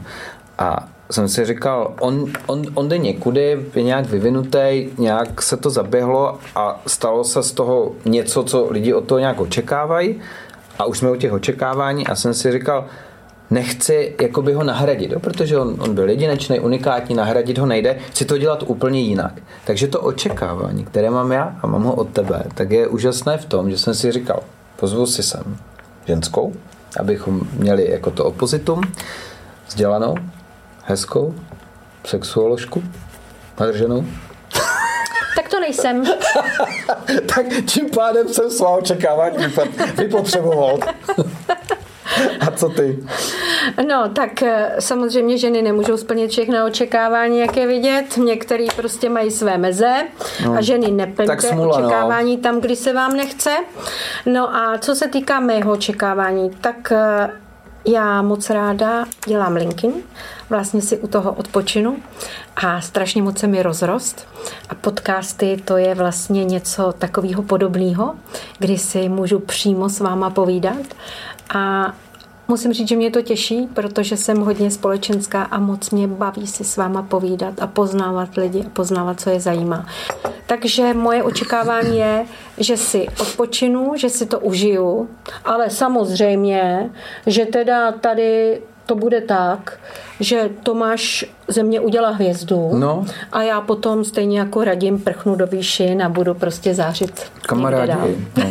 A jsem si říkal, on, on, on jde někudy, je nějak vyvinutý, nějak se to zaběhlo a stalo se z toho něco, co lidi od toho nějak očekávají a už jsme u těch očekávání a jsem si říkal, nechci jakoby ho nahradit, jo? Protože on, on byl jedinečný, unikátní, nahradit ho nejde, chci to dělat úplně jinak. Takže to očekávání, které mám já a mám ho od tebe, tak je úžasné v tom, že jsem si říkal, pozvu si sem ženskou, abychom měli jako to opozitum, vzdělanou, hezkou, sexuoložku, nadrženou. Tak to nejsem. Tak tím pádem jsem svá očekávání vypotřeboval. A co ty? No, tak samozřejmě ženy nemůžou splnit všechna očekávání, jak je vidět. Některý prostě mají své meze no, a ženy neplňte očekávání no. tam, kdy se vám nechce. No a co se týká mého očekávání, tak já moc ráda dělám LinkedIn, vlastně si u toho odpočinu a strašně moc se mi rozrost. A podcasty to je vlastně něco takového podobného, kdy si můžu přímo s váma povídat a musím říct, že mě to těší, protože jsem hodně společenská a moc mě baví si s váma povídat a poznávat lidi a poznávat, co je zajímá. Takže moje očekávání je, že si odpočinu, že si to užiju, ale samozřejmě, že teda tady to bude tak, že Tomáš ze mě udělá hvězdu no. a já potom stejně jako Radim prchnu do výšin a budu prostě zářit. Kamarádi. No.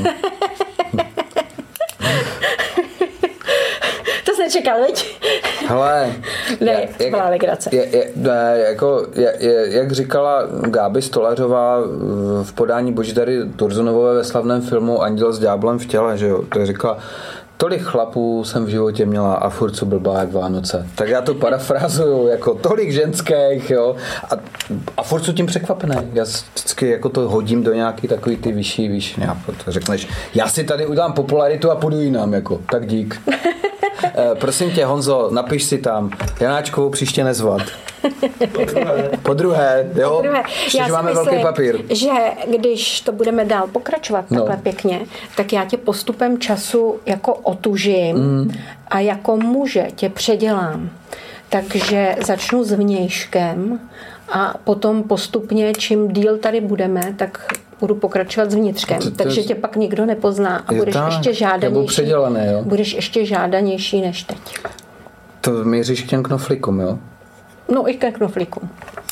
To jsi nečekal, veď? Hele. Ne, to byla legrace. Je, je, ne, jako, je, je, jak říkala Gáby Stolařová v podání Božidary Turzonovové ve slavném filmu Anděl s ďáblem v těle, že jo, to říkala, tolik chlapů jsem v životě měla a furt jsou blbá jak Vánoce. Tak já to parafrazuju, jako tolik ženských, jo, a, a furt jsou tím překvapený. Já vždycky jako to hodím do nějaký takový ty vyšší výšiny a to řekneš, já si tady udělám popularitu a půjdu jinam, jako, tak dík. E, prosím tě, Honzo, napiš si tam, Janáčkovou příště nezvat. Po druhé. Po druhé, jo? Po druhé. Já si máme myslím, velký papír. že když to budeme dál pokračovat No. takhle pěkně, tak já tě postupem času jako otužím mm. a jako muže tě předělám. Takže začnu s vnějškem a potom postupně, čím díl tady budeme, tak budu pokračovat s vnitřkem. To, to Takže je... tě pak nikdo nepozná a budeš tak, ještě žádanější. jo? Budeš ještě žádanější než teď. To míříš k těm knoflíkům, jo? No i ke knoflíkům.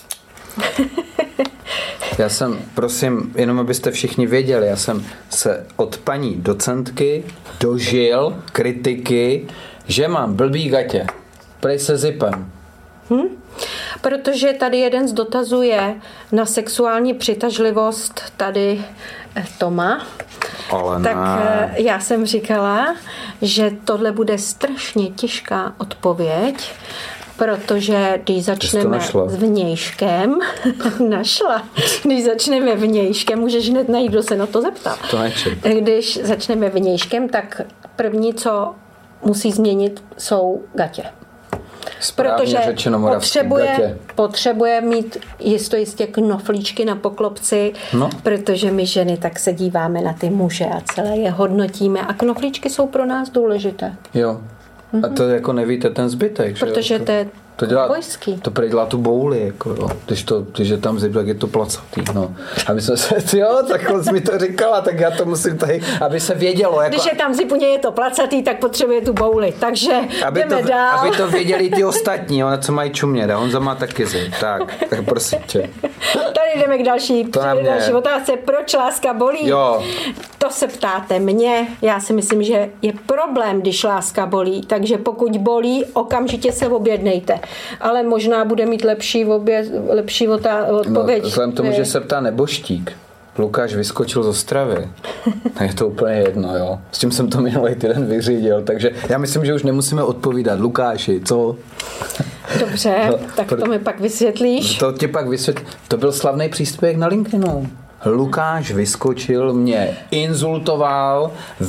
Já jsem, prosím, jenom abyste všichni věděli, já jsem se od paní docentky dožil kritiky, že mám blbý gatě. Prej se zipem. Hm? Protože tady jeden z dotazů je na sexuální přitažlivost tady Toma. Ale tak ne. Já jsem říkala, že tohle bude strašně těžká odpověď, protože když začneme s vnějškem, našla, když začneme vnějškem, můžeš hned najít, kdo se na to zeptal. To nečím. Když začneme vnějškem, tak první, co musí změnit, jsou gatě. Správně protože řečeno, potřebuje, potřebuje mít jisto jistě knoflíčky na poklopci, no. protože my ženy tak se díváme na ty muže a celé je hodnotíme a knoflíčky jsou pro nás důležité. Jo. A to jako nevíte ten zbytek, protože že? to je to dělá, bojský. To dělá tu bouli, jako jo. Když, to, když je tam zip, tak je to placatý, no. A my jsme se, jo, takhle jsi mi to říkala, tak já to musím tady, aby se vědělo. Jako, když je tam zip, u něj je to placatý, tak potřebuje tu bouli, takže aby jdeme to, dál. Aby to věděli ty ostatní, ona co mají čumět, a Honza má taky zip, tak, tak prosím tě. Tady jdeme k další, další otázce. Proč láska bolí? Jo. To se ptáte mě. Já si myslím, že je problém, když láska bolí. Takže pokud bolí, okamžitě se objednejte. Ale možná bude mít lepší, obě, lepší odpověď. No, vzhledem tomu, že se ptá neboštík. Lukáš vyskočil z Ostravy. Je to úplně jedno, jo. S tím jsem to minulý týden vyřídil, takže já myslím, že už nemusíme odpovídat. Lukáši, co? Dobře, no, tak to mi pak vysvětlíš. To ti pak vysvětlí. To byl slavný příspěvek na LinkedInu. Lukáš vyskočil, mě insultoval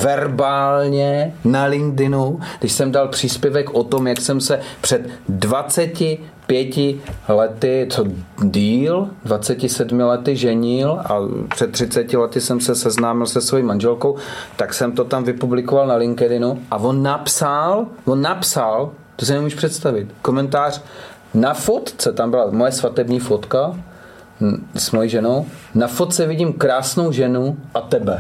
verbálně na LinkedInu, když jsem dal příspěvek o tom, jak jsem se před dvaceti pěti lety, co díl, dvaceti sedmi lety ženil a před třiceti lety jsem se seznámil se svojí manželkou, tak jsem to tam vypublikoval na LinkedInu a on napsal, on napsal, to si nemůžeš představit, komentář na fotce, tam byla moje svatební fotka s mojí ženou, na fotce vidím krásnou ženu a tebe.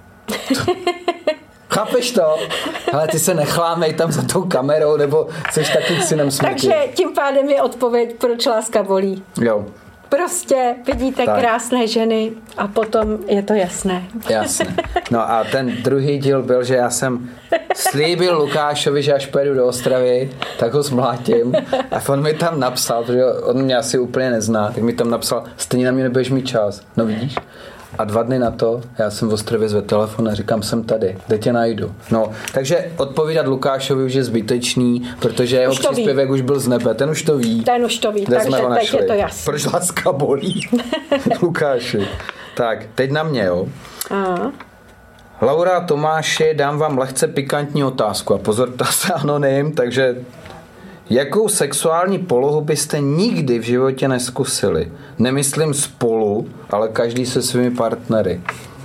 Chápeš to? Ale ty se nechlámej tam za tou kamerou, nebo jsi taky synem smrti. Takže tím pádem je odpověď, proč láska bolí. Jo. Prostě vidíte tak. Krásné ženy a potom je to jasné. Jasné. No a ten druhý díl byl, že já jsem slíbil Lukášovi, že až pojedu do Ostravy, tak ho zmlátím. A on mi tam napsal, protože on mě asi úplně nezná, tak mi tam napsal, stejně na mě nebudeš mít čas. No vidíš? A dva dny na to, já jsem v Ostravě zvedl telefon a říkám, jsem tady, kde tě najdu. No, takže odpovídat Lukášovi už je zbytečný, protože jeho příspěvek už byl z nebe, ten už to ví. Ten už to ví, takže teď je to jasný. Proč láska bolí? Lukáši. Tak, teď na mě, jo. Aha. Laura Tomáši, dám vám lehce pikantní otázku a pozor, ta se anonym, takže jakou sexuální polohu byste nikdy v životě neskusili? Nemyslím spolu, ale každý se svými partnery.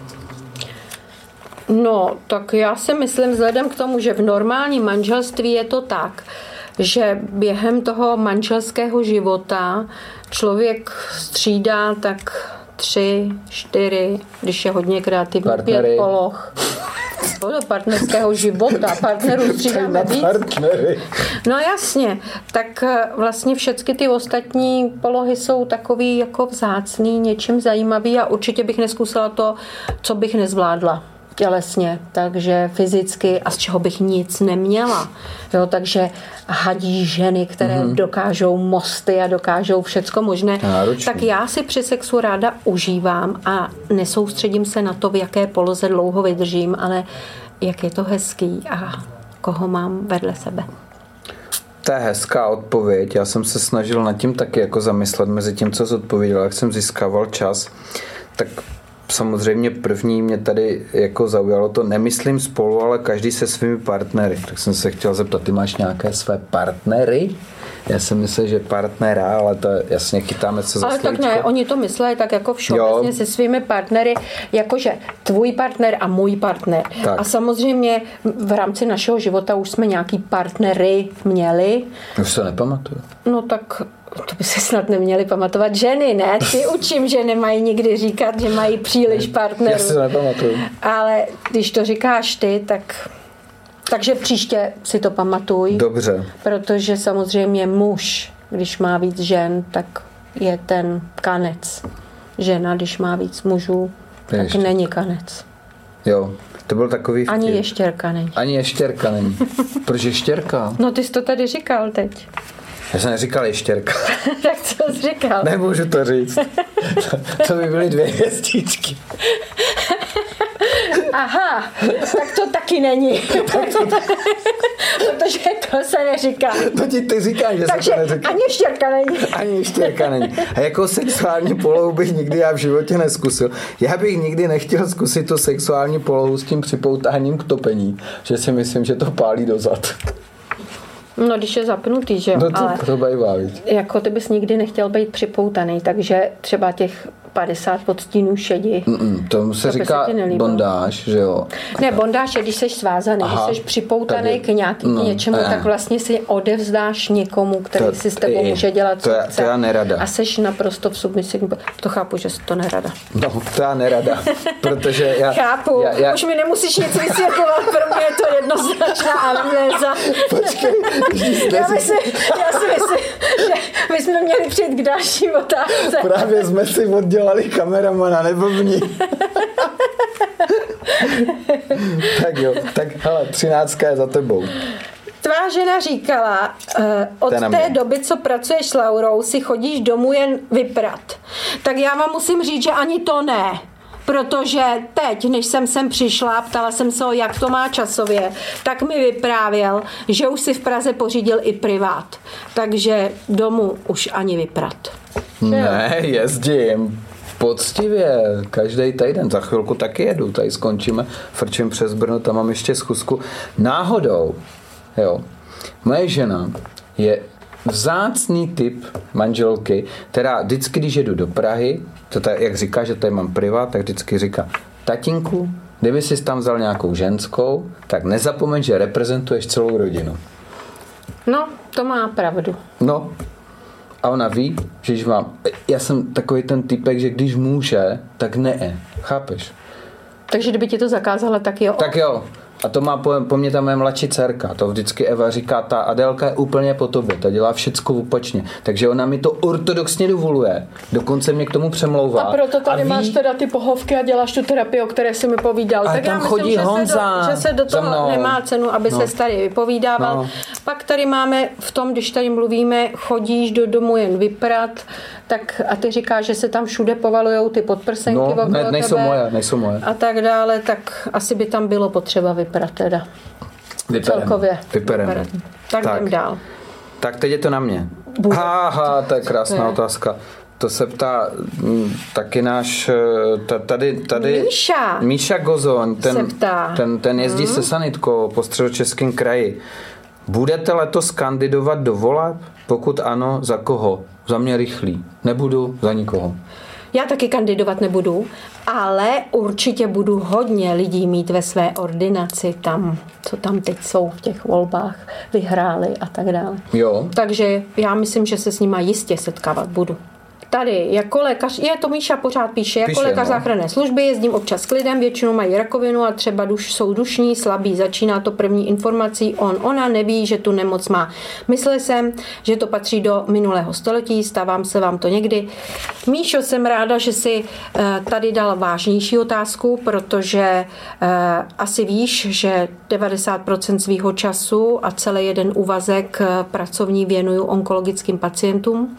No, tak já si myslím, vzhledem k tomu, že v normálním manželství je to tak, že během toho manželského života člověk střídá tak tři, čtyři, když je hodně kreativní, partnery. Pět poloh. Do partnerského života, partnerů střídáme víc. Partnery. No jasně, tak vlastně všechny ty ostatní polohy jsou takový jako vzácný, něčím zajímavý a určitě bych neskusila to, co bych nezvládla tělesně, takže fyzicky a z čeho bych nic neměla. Jo, takže hadí ženy, které mm-hmm. dokážou mosty a dokážou všecko možné. Náročný. Tak já si při sexu ráda užívám a nesoustředím se na to, v jaké poloze dlouho vydržím, ale jak je to hezký a koho mám vedle sebe. To je hezká odpověď. Já jsem se snažil nad tím taky jako zamyslet mezi tím, co jsi odpověděl, jak jsem získával čas. Tak samozřejmě první mě tady jako zaujalo to, nemyslím spolu, ale každý se svými partnery. Tak jsem se chtěl zeptat, ty máš nějaké své partnery? Já jsem myslel, že partnera, ale to jasně chytáme se za Ale slovíčko. tak ne, oni to myslí tak jako všeobecně se svými partnery, jakože tvůj partner a můj partner. Tak. A samozřejmě v rámci našeho života už jsme nějaký partnery měli. Už se nepamatuju. No tak to by se snad neměly pamatovat ženy, ne? Ty učím, že nemají nikdy říkat, že mají příliš partnerů. Já si to nepamatuju. Ale když to říkáš ty, tak... Takže příště si to pamatuj. Dobře. Protože samozřejmě muž, když má víc žen, tak je ten kanec. Žena, když má víc mužů, tak Ještě. není kanec. Jo, to byl takový vtip. Ani ještěrka není. Ani ještěrka není. Proč ještěrka? No ty jsi to tady říkal teď. Já jsem neříkal ještěrka. Tak co jsi říkal? Nemůžu to říct. To by byly dvě hvězdičky. Aha, tak to taky není. Protože to se neříká. To ti ty říkáš, že Takže se to neříká. ani ještěrka není. Ani ještěrka není. A jako sexuální polohu bych nikdy já v životě neskusil. Já bych nikdy nechtěl zkusit tu sexuální polohu s tím připoutáním k topení. Že si myslím, že to pálí dozad. No, když je zapnutý, že jo, No to, ale to bývá, víc. jako ty bys nikdy nechtěl být připoutaný, takže třeba těch padesát podstínů šedi. Mm, tomu se To by říká se ti nelíbilo. bondáž, že jo. Ne, bondáž je, když jsi svázaný, Aha, když jsi připoutaný tady- k nějaký, no, k něčemu, ne. tak vlastně si odevzdáš někomu, který To- si s tebou i- může dělat, co to já- chce. to já nerada. A jsi naprosto v submisivní. To chápu, že jsi to nerada. No, to já nerada, protože já... Chápu, já, já, už mi nemusíš nic vysvětlovat, pro mě je to jednoznačná analýza. Počkej, když já, jsi- myslím, já si myslím, že my jsme měli přijít k další otázce. Právě jsme si oddělali kameramana, nebo mě. Tak jo, tak hele, třináctka je za tebou. Tvá žena říkala, uh, od To je na té mě. doby, co pracuješ s Laurou, si chodíš domů jen vyprat. Tak já vám musím říct, že ani to ne. Protože teď, než jsem sem přišla, ptala jsem se ho, jak to má časově, tak mi vyprávěl, že už si v Praze pořídil i privát. Takže domů už ani vyprat. Ne, jezdím. Poctivě, každý týden, za chvilku taky jedu, tady skončíme, frčím přes Brno, tam mám ještě schůzku. Náhodou, jo, moje žena je vzácný typ manželky, která vždycky, když jedu do Prahy, to tady, jak říká, že tady mám privát, tak vždycky říká, tatínku, kdyby jsi tam vzal nějakou ženskou, tak nezapomeň, že reprezentuješ celou rodinu. No, to má pravdu. No, a ona ví, že když mám... Já jsem takový ten typek, že když může, tak ne. Chápeš? Takže kdyby ti to zakázala, tak jo. Tak jo. A to má po, po mně ta moje mladší dcerka. To vždycky Eva říká, ta Adélka je úplně po tobě. Ta dělá všecko opačně. Takže ona mi to ortodoxně dovoluje. Dokonce mě k tomu přemlouvá. A proto tady ví, máš teda ty pohovky a děláš tu terapii, o které jsi mi povídal. Ale Tak já tam myslím, chodí že se, Honza do, že se do za toho mnou. nemá cenu, aby No. se tady vypovídával. No. Pak tady máme v tom, když tady mluvíme, chodíš do domu jen vyprat, tak a ty říkáš, že se tam všude povalujou ty podprsenky No, okolo ne, nejsou tebe moje, nejsou moje. a tak dále, tak asi by tam bylo potřeba vyprat teda. Vyperem. Celkově. Vyperem. Vyprat. Tak, Tak. jdem dál. Tak teď je to na mě. Bude. Aha, to je krásná To je. otázka. To se ptá m, taky náš eh, ta- tady, tady Míša. Míša Gozoň, ten, Se ptá. ten, ten jezdí hmm. se sanitkou po Středočeském kraji. Budete letos kandidovat do voleb? Pokud ano, za koho? Za mě Rychlý. Nebudu za nikoho. Já taky kandidovat nebudu, ale určitě budu hodně lidí mít ve své ordinaci tam, co tam teď jsou v těch volbách, vyhráli a tak dále. Jo. Takže já myslím, že se s nima jistě setkávat budu. Tady jako lékař, je to Míša pořád píše, jako Píše, lékař no. záchranné služby jezdím občas k lidem, většinou mají rakovinu a třeba duš, jsou dušní, slabí. Začíná to první informací, on, ona neví, že tu nemoc má. Myslel jsem, že to patří do minulého století, stávám se vám to někdy. Míšo, jsem ráda, že si tady dal vážnější otázku, protože asi víš, že devadesát procent svýho času a celý jeden úvazek pracovní věnuju onkologickým pacientům.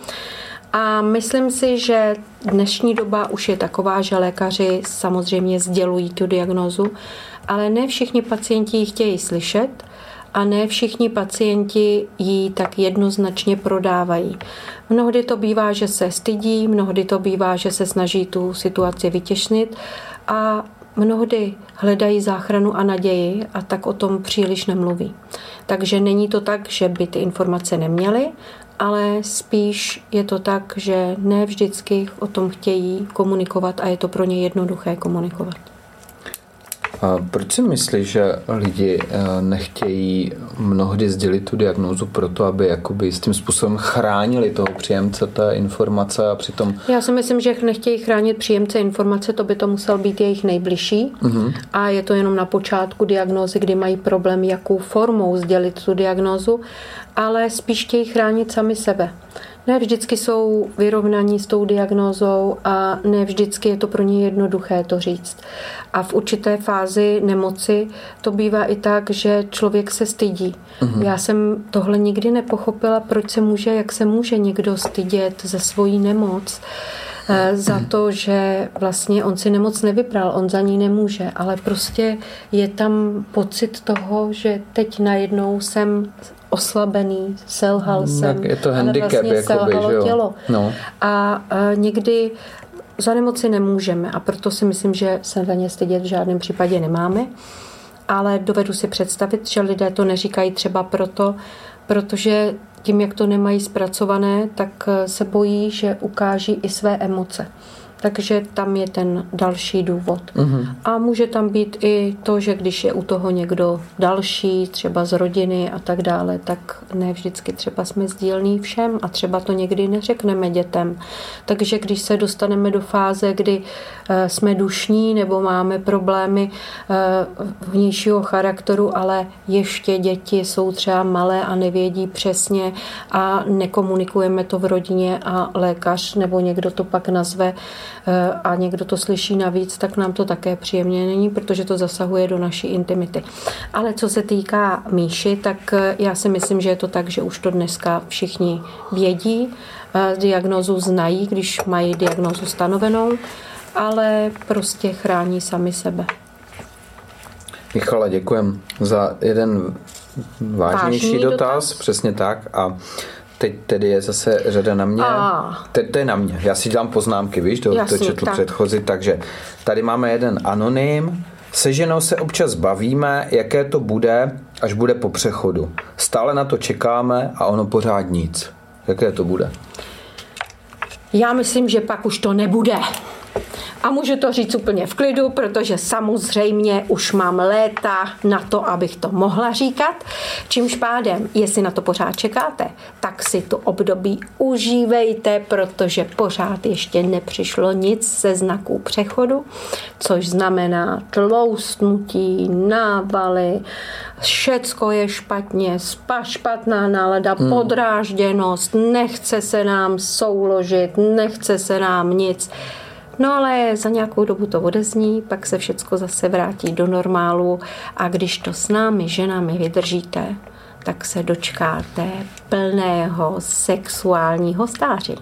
A myslím si, že dnešní doba už je taková, že lékaři samozřejmě sdělují tu diagnózu, ale ne všichni pacienti ji chtějí slyšet a ne všichni pacienti ji tak jednoznačně prodávají. Mnohdy to bývá, že se stydí, mnohdy to bývá, že se snaží tu situaci vytěsnit a mnohdy hledají záchranu a naději a tak o tom příliš nemluví. Takže není to tak, že by ty informace neměly, ale spíš je to tak, že ne vždycky o tom chtějí komunikovat a je to pro ně jednoduché komunikovat. A proč si myslíš, že lidi nechtějí mnohdy sdělit tu diagnózu proto, aby jakoby jistým způsobem chránili toho příjemce té informace a přitom... Já si myslím, že nechtějí chránit příjemce informace, to by to musel být jejich nejbližší mm-hmm. a je to jenom na počátku diagnózy, kdy mají problém, jakou formou sdělit tu diagnózu, ale spíš chtějí chránit sami sebe. Ne vždycky jsou vyrovnaní s tou diagnózou a ne vždycky je to pro ně jednoduché to říct. A v určité fázi nemoci to bývá i tak, že člověk se stydí. Mm-hmm. Já jsem tohle nikdy nepochopila, proč se může, jak se může někdo stydět za svoji nemoc, za to, že vlastně on si nemoc nevybral, on za ní nemůže, ale prostě je tam pocit toho, že teď najednou jsem oslabený, selhal jsem, je to handicap, ale vlastně jakoby, selhalo tělo. No. A, a někdy za nemoci nemůžeme a proto si myslím, že se za ně stydět v žádném případě nemáme, ale dovedu si představit, že lidé to neříkají třeba proto, protože tím, jak to nemají zpracované, tak se bojí, že ukáží i své emoce. Takže tam je ten další důvod. Mm-hmm. A může tam být i to, že když je u toho někdo další, třeba z rodiny a tak dále, tak ne vždycky třeba jsme sdílní všem a třeba to někdy neřekneme dětem. Takže když se dostaneme do fáze, kdy jsme dušní nebo máme problémy vnějšího charakteru, ale ještě děti jsou třeba malé a nevědí přesně a nekomunikujeme to v rodině a lékař nebo někdo to pak nazve a někdo to slyší navíc, tak nám to také příjemně není, protože to zasahuje do naší intimity. Ale co se týká Míši, tak já si myslím, že je to tak, že už to dneska všichni vědí, diagnózu znají, když mají diagnózu stanovenou, ale prostě chrání sami sebe. Michala, děkujem za jeden vážnější Vážný dotaz, dotaz, přesně tak a teď tedy je zase řada na mě. Teď to je na mě. Já si dělám poznámky, víš, to, Jasně, to četl tak. předchozí, takže tady máme jeden anonym. Se ženou se občas bavíme, jaké to bude, až bude po přechodu. Stále na to čekáme a ono pořád nic. Jaké to bude? Já myslím, že pak už to nebude. A můžu to říct úplně v klidu, protože samozřejmě už mám léta na to, abych to mohla říkat. Čímž pádem, jestli na to pořád čekáte, tak si to období užívejte, protože pořád ještě nepřišlo nic ze znaků přechodu, což znamená tloustnutí, návaly, všecko je špatně, spa, špatná nálada, hmm. podrážděnost, nechce se nám souložit, nechce se nám nic. No ale za nějakou dobu to odezní, pak se všecko zase vrátí do normálu a když to s námi ženami vydržíte, tak se dočkáte plného sexuálního stáří.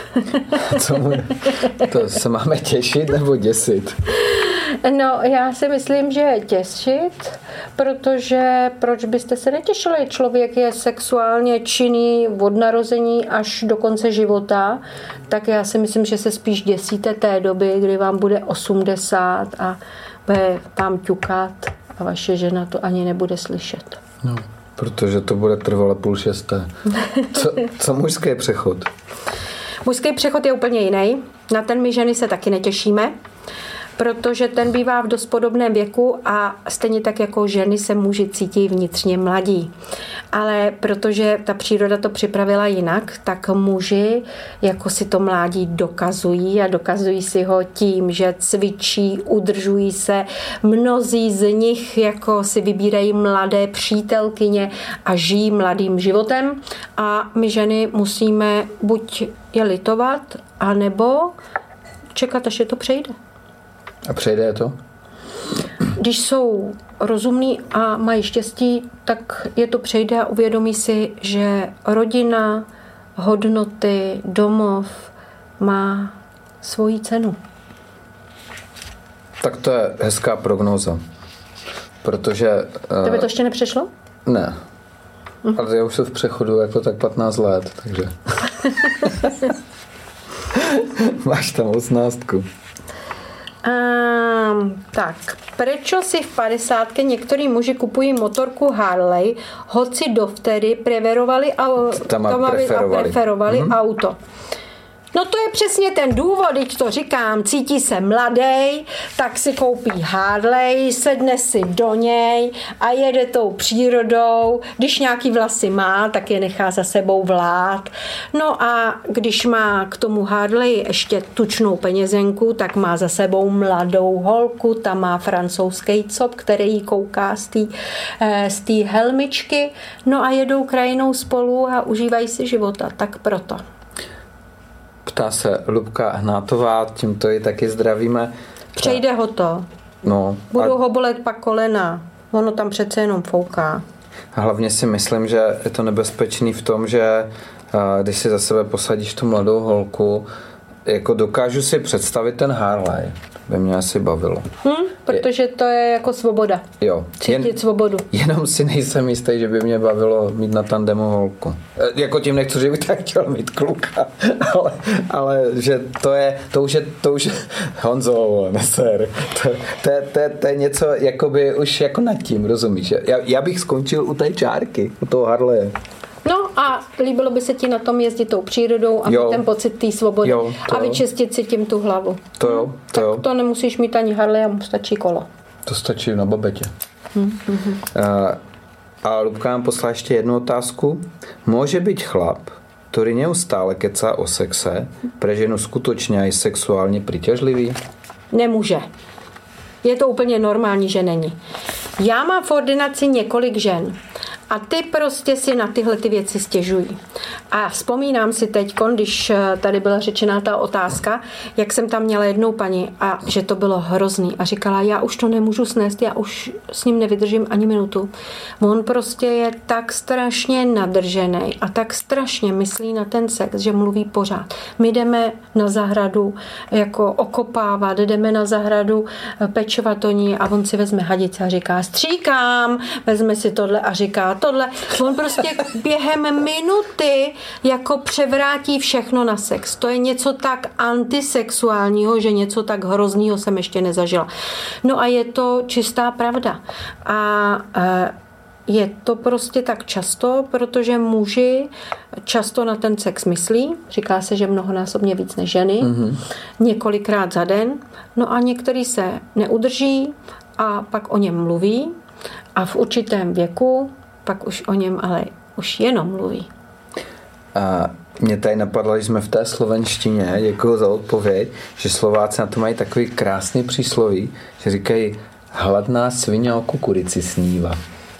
Co mu, to se máme těšit nebo děsit? No, já si myslím, že těšit, protože proč byste se netěšili? Člověk je sexuálně činný od narození až do konce života, tak já si myslím, že se spíš děsíte té doby, kdy vám bude osmdesát a bude tam ťukat a vaše žena to ani nebude slyšet. No, protože to bude trvale půl šesté. Co, co mužský přechod? Mužský přechod je úplně jiný. Na ten my ženy se taky netěšíme, protože ten bývá v dost podobném věku a stejně tak jako ženy se muži cítí vnitřně mladí. Ale protože ta příroda to připravila jinak, tak muži jako si to mládí dokazují a dokazují si ho tím, že cvičí, udržují se. Mnozí z nich jako si vybírají mladé přítelkyně a žijí mladým životem a my ženy musíme buď je litovat, anebo čekat, až je to přejde. A přejde to? Když jsou rozumní a mají štěstí, tak je to přejde a uvědomí si, že rodina, hodnoty, domov má svoji cenu. Tak to je hezká prognóza. Protože... To by to ještě nepřešlo? Ne. Mhm. Ale já už jsem v přechodu jako tak patnáct let, takže... Máš tam osmnáctku. Um, tak, Prečo si v padesátke některý muži kupují motorku Harley, hoci dovtedy preferovali, a preferovali. preferovali mm-hmm. auto? No to je přesně ten důvod, když to říkám, cítí se mladej, tak si koupí Harley, sedne si do něj a jede tou přírodou. Když nějaký vlasy má, tak je nechá za sebou vlát. No a když má k tomu Harley ještě tučnou penězenku, tak má za sebou mladou holku, ta má francouzský cop, který jí kouká z té z té helmičky. No a jedou krajinou spolu a užívají si života, tak proto. Ptá se Lubka Hnátová, tímto ji taky zdravíme. Přejde ho to. No, Budou a... ho bolet pak kolena. Ono tam přece jenom fouká. A hlavně si myslím, že je to nebezpečný v tom, že když si za sebe posadíš tu mladou holku, jako dokážu si představit ten Harley. By mě asi bavilo. Hmm, protože to je jako svoboda. Jo. Cítit Jen, svobodu. Jenom si nejsem jistý, že by mě bavilo mít na tandemu holku. E, jako tím nechci, že bych tak chtěl mít kluka. ale, ale že to je, to už je, to už je, Honzo, neser. To, to, to, to je něco, jakoby už jako nad tím, rozumíš? Já, já bych skončil u té čárky, u toho Harleje. No a líbilo by se ti na tom jezdit tou přírodou a mít ten pocit té svobody jo, a vyčistit si tím tu hlavu. To jo, to tak jo. To nemusíš mít ani Harley, a mu stačí kolo. To stačí na babetě. Hmm, hmm. Uh, a Lubka nám poslala ještě jednu otázku. Může být chlap, který neustále kecá o sexe, pre ženu skutočně aj sexuálně přiťažlivý? Nemůže. Je to úplně normální, že není. Já mám v ordinaci několik žen a ty prostě si na tyhle ty věci stěžují. A vzpomínám si teď, když tady byla řečená ta otázka, jak jsem tam měla jednou paní a že to bylo hrozný a říkala, já už to nemůžu snést, já už s ním nevydržím ani minutu. On prostě je tak strašně nadržený a tak strašně myslí na ten sex, že mluví pořád. My jdeme na zahradu jako okopávat, jdeme na zahradu pečovat o ní a on si vezme hadice a říká, stříkám, vezme si tohle a říká tohle. On prostě během minuty jako převrátí všechno na sex. To je něco tak antisexuálního, že něco tak hroznýho jsem ještě nezažila. No a je to čistá pravda. A je to prostě tak často, protože muži často na ten sex myslí. Říká se, že mnohonásobně víc než ženy. Mm-hmm. Několikrát za den. No a některý se neudrží a pak o něm mluví. A v určitém věku pak už o něm ale už jenom mluví. A mě tady napadlo, že jsme v té slovenštině, děkuju za odpověď, že Slováci na to mají takový krásný přísloví, že říkají hladná svině o kukurici snívá.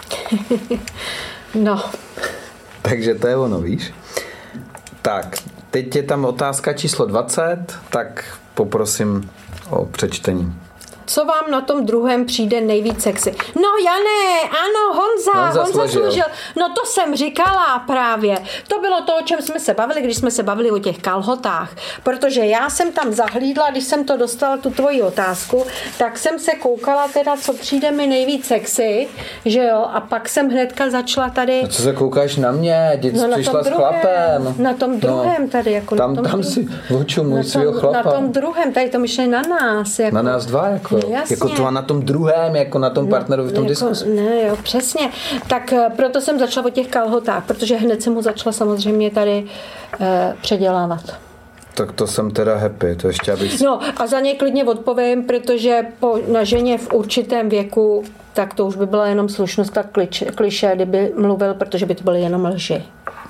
No. Takže to je ono, víš? Tak, teď je tam otázka číslo dvacet, tak poprosím o přečtení. Co vám na tom druhém přijde nejvíc sexy? No Jané, ano, Honza, Honza, Honza složil. složil. No to jsem říkala právě. To bylo to, o čem jsme se bavili, když jsme se bavili o těch kalhotách. Protože já jsem tam zahlídla, když jsem to dostala, tu tvoji otázku, tak jsem se koukala teda, co přijde mi nejvíc sexy, že jo, a pak jsem hnedka začala tady... No co se koukáš na mě? Dět no, přišla s chlapem. Na tom druhém no, tady. Jako tam na tom tam druh... si oču můj svýho chlapa. Na tom druhém, tady to myšlení na nás. Jako... Na nás dva, jako. No, jako to na tom druhém, jako na tom partnerovi v tom jako, diskusi. Ne, jo, přesně. Tak proto jsem začala o těch kalhotách, protože hned jsem mu začala samozřejmě tady eh, předělávat. Tak to jsem teda happy, to ještě abych... No a za ně klidně odpovím, protože po, na ženě v určitém věku, tak to už by byla jenom slušnost a kliše, kliše, kdyby mluvil, protože by to byly jenom lži.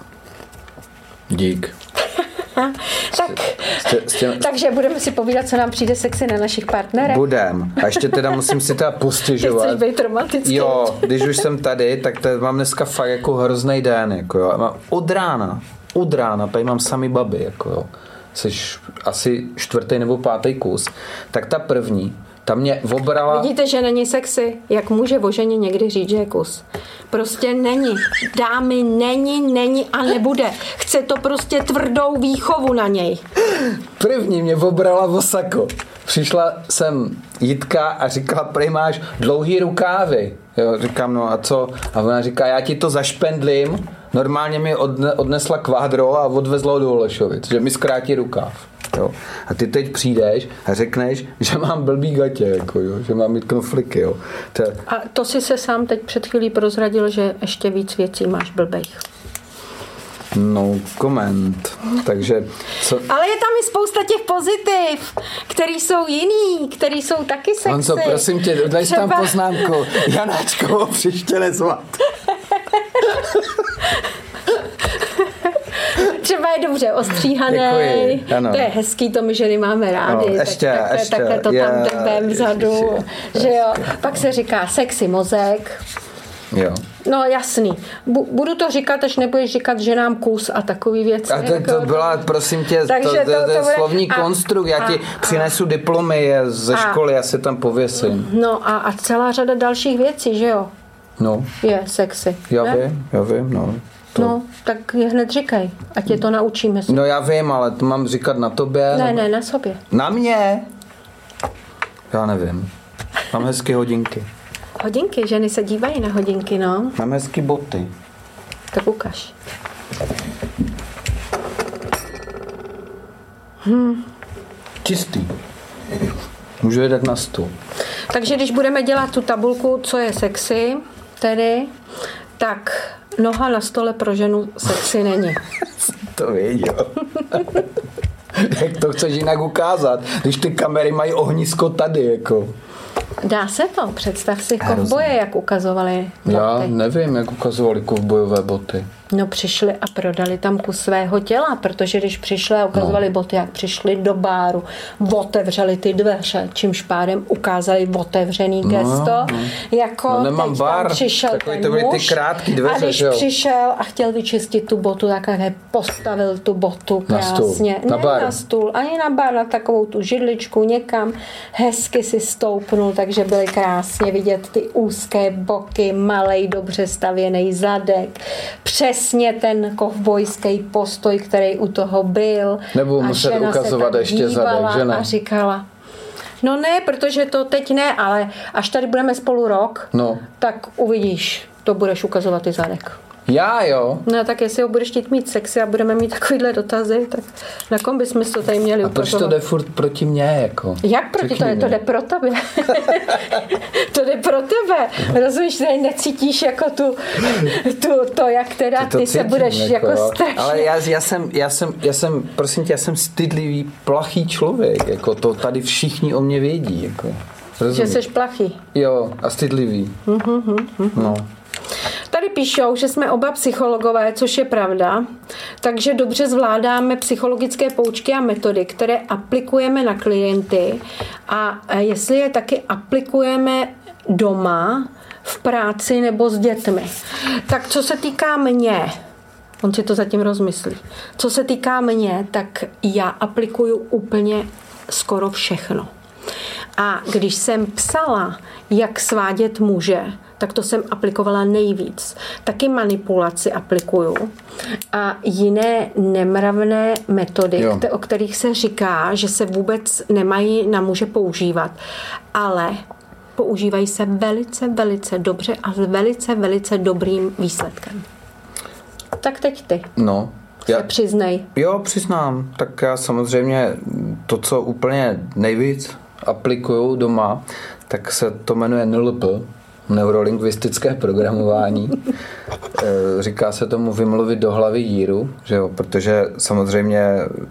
Dík. tak, jste, jste, takže budeme si povídat, co nám přijde sexy na našich partnerech. Budem. A ještě teda musím si teda postěžovat. Ty chceš být romantický. Jo, když už jsem tady, tak tady mám dneska fakt jako hrozný den. Jako jo. Mám od rána, od rána, tady mám sami baby. Jako jo. Jsi asi čtvrtý nebo pátý kus. Tak ta první, ta mě obrala... Vidíte, že není sexy? Jak může o ženě někdy říct, že je kus? Prostě není. Dámy, není, není a nebude. Chce to prostě tvrdou výchovu na něj. První mě obrala vosako. Přišla sem Jitka a říkala, prej máš dlouhý rukávy. Jo, říkám, no a co? A ona říká, já ti to zašpendlím. Normálně mi odne, odnesla kvádro a odvezla ho do Holešovic, že mi zkrátí rukáv. jo. A ty teď přijdeš a řekneš, že mám blbý gatě, jako, jo, že mám mít knofliky, jo. To... A to si se sám teď před chvílí prozradil, že ještě víc věcí máš blbejch. No comment. Takže co... Ale je tam i spousta těch pozitiv, který jsou jiný, který jsou taky sexy. Honzo, prosím tě, daj Třeba... tam poznámku. Janáčkovo příště nezvat. Třeba je dobře ostříhaný. To je hezký, to my ženy máme rádi. No, ještě, tak, tak, ještě. Takhle to Je, tam drbem vzadu. Že jo. Pak se říká sexy mozek. Jo. No jasný. Budu to říkat, až nebudeš říkat, že nám kus a takový věci. A to, to byla, prosím tě, to, to, to, to, to bude... slovní a, konstrukt. Já a, ti a, přinesu diplomy ze a, školy, já si tam pověsím. No a, a celá řada dalších věcí, že jo? No. Je sexy. Já ne? vím, já vím, no. To... No, tak je hned říkej, ať tě to naučíme. No já vím, ale to mám říkat na tobě? Ne, nebo... ne, na sobě. Na mě? Já nevím. Mám hezky hodinky. Hodinky, ženy se dívají na hodinky, no. Mám hezky boty. Tak ukaž. Hm. Čistý. Můžu jít na stůl. Takže když budeme dělat tu tabulku, co je sexy, tedy, tak noha na stole pro ženu sexy není. To věděl. Jak to chceš jinak ukázat, když ty kamery mají ohnisko tady, jako. Dá se to, představ si kovboje, jak ukazovali boty. Já nevím, jak ukazovali kovbojové boty. No přišli a prodali tam kus svého těla, protože když přišli a ukazovali no. boty, jak přišli do báru, otevřeli ty dveře, čímž pádem ukázali otevřený no, gesto. No. Jako no nemám teď bar, tam přišel takový ten to byly muž ty krátký dveře, a když že jo? přišel a chtěl vyčistit tu botu, tak postavil tu botu krásně. Na stůl. Na bar. Ne na stůl, ani na bar, na takovou tu židličku někam. Hezky si stoupnul, takže byly krásně vidět ty úzké boky, malej, dobře stavěný zadek. Přesně ten kovbojský postoj, který u toho byl. Nebo muset ukazovat ještě zadek, že ne? A říkala, no ne, protože to teď ne, ale až tady budeme spolu rok, no. tak uvidíš, to budeš ukazovat i zadek. Já jo. No tak jestli ho budeš chtít mít sexy a budeme mít takovýhle dotazy, tak na kom bychom to tady měli ukazovat? A proč to jde furt proti mně? Jako? Jak proti to? To jde pro tebe. To jde pro tebe. Rozumíš, tady necítíš jako tu, tu to, jak teda ty, ty se budeš jako, jako strašně. Ale já, já, jsem, já, jsem, já jsem, prosím tě, já jsem stydlivý, plachý člověk. Jako to tady všichni o mě vědí. Jako. Že jsi plachý. Jo, a stydlivý. Uh-huh, uh-huh. No. Tady píšou, že jsme oba psychologové, což je pravda, takže dobře zvládáme psychologické poučky a metody, které aplikujeme na klienty a jestli je taky aplikujeme doma, v práci nebo s dětmi. Tak co se týká mě, on si to zatím rozmyslí, co se týká mě, tak já aplikuju úplně skoro všechno. A když jsem psala, jak svádět muže, tak to jsem aplikovala nejvíc. Taky manipulaci aplikuju. A jiné nemravné metody, jo. o kterých se říká, že se vůbec nemají na muže používat. Ale používají se velice, velice dobře a s velice, velice dobrým výsledkem. Tak teď ty. No. Se já, přiznej. Jo, přiznám. Tak já samozřejmě to, co úplně nejvíc aplikuju doma, tak se to jmenuje N L P, neurolingvistické programování. Říká se tomu vymluvit do hlavy jíru, že jo? Protože samozřejmě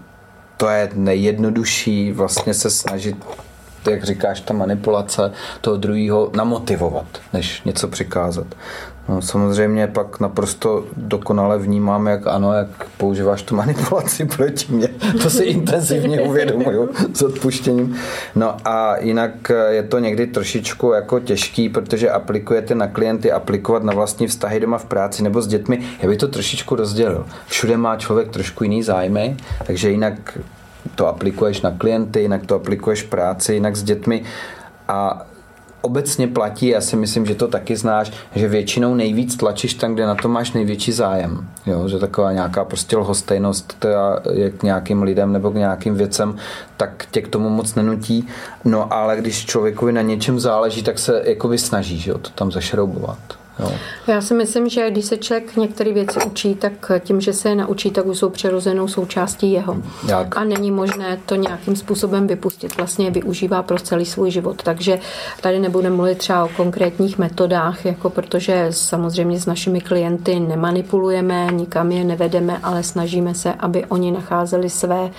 to je nejjednodušší vlastně se snažit, jak říkáš, ta manipulace toho druhého namotivovat, než něco přikázat. No, samozřejmě pak naprosto dokonale vnímám, jak ano, jak používáš tu manipulaci proti mně. To si intenzivně uvědomuju s odpuštěním. No a jinak je to někdy trošičku jako těžký, protože aplikujete na klienty, aplikovat na vlastní vztahy doma v práci nebo s dětmi. Já bych to trošičku rozdělil. Všude má člověk trošku jiný zájmy, takže jinak to aplikuješ na klienty, jinak to aplikuješ v práci, jinak s dětmi a obecně platí, já si myslím, že to taky znáš, že většinou nejvíc tlačíš tam, kde na to máš největší zájem. Jo? Že taková nějaká prostě lhostejnost teda je k nějakým lidem nebo k nějakým věcem, tak tě k tomu moc nenutí. No ale když člověkovi na něčem záleží, tak se jakoby snaží, že jo? To tam zašroubovat. Jo. Já si myslím, že když se člověk některé věci učí, tak tím, že se je naučí, tak už jsou přirozenou součástí jeho. Jak? A není možné to nějakým způsobem vypustit. Vlastně je využívá pro celý svůj život. Takže tady nebudeme mluvit třeba o konkrétních metodách, jako protože samozřejmě s našimi klienty nemanipulujeme, nikam je nevedeme, ale snažíme se, aby oni nacházeli své,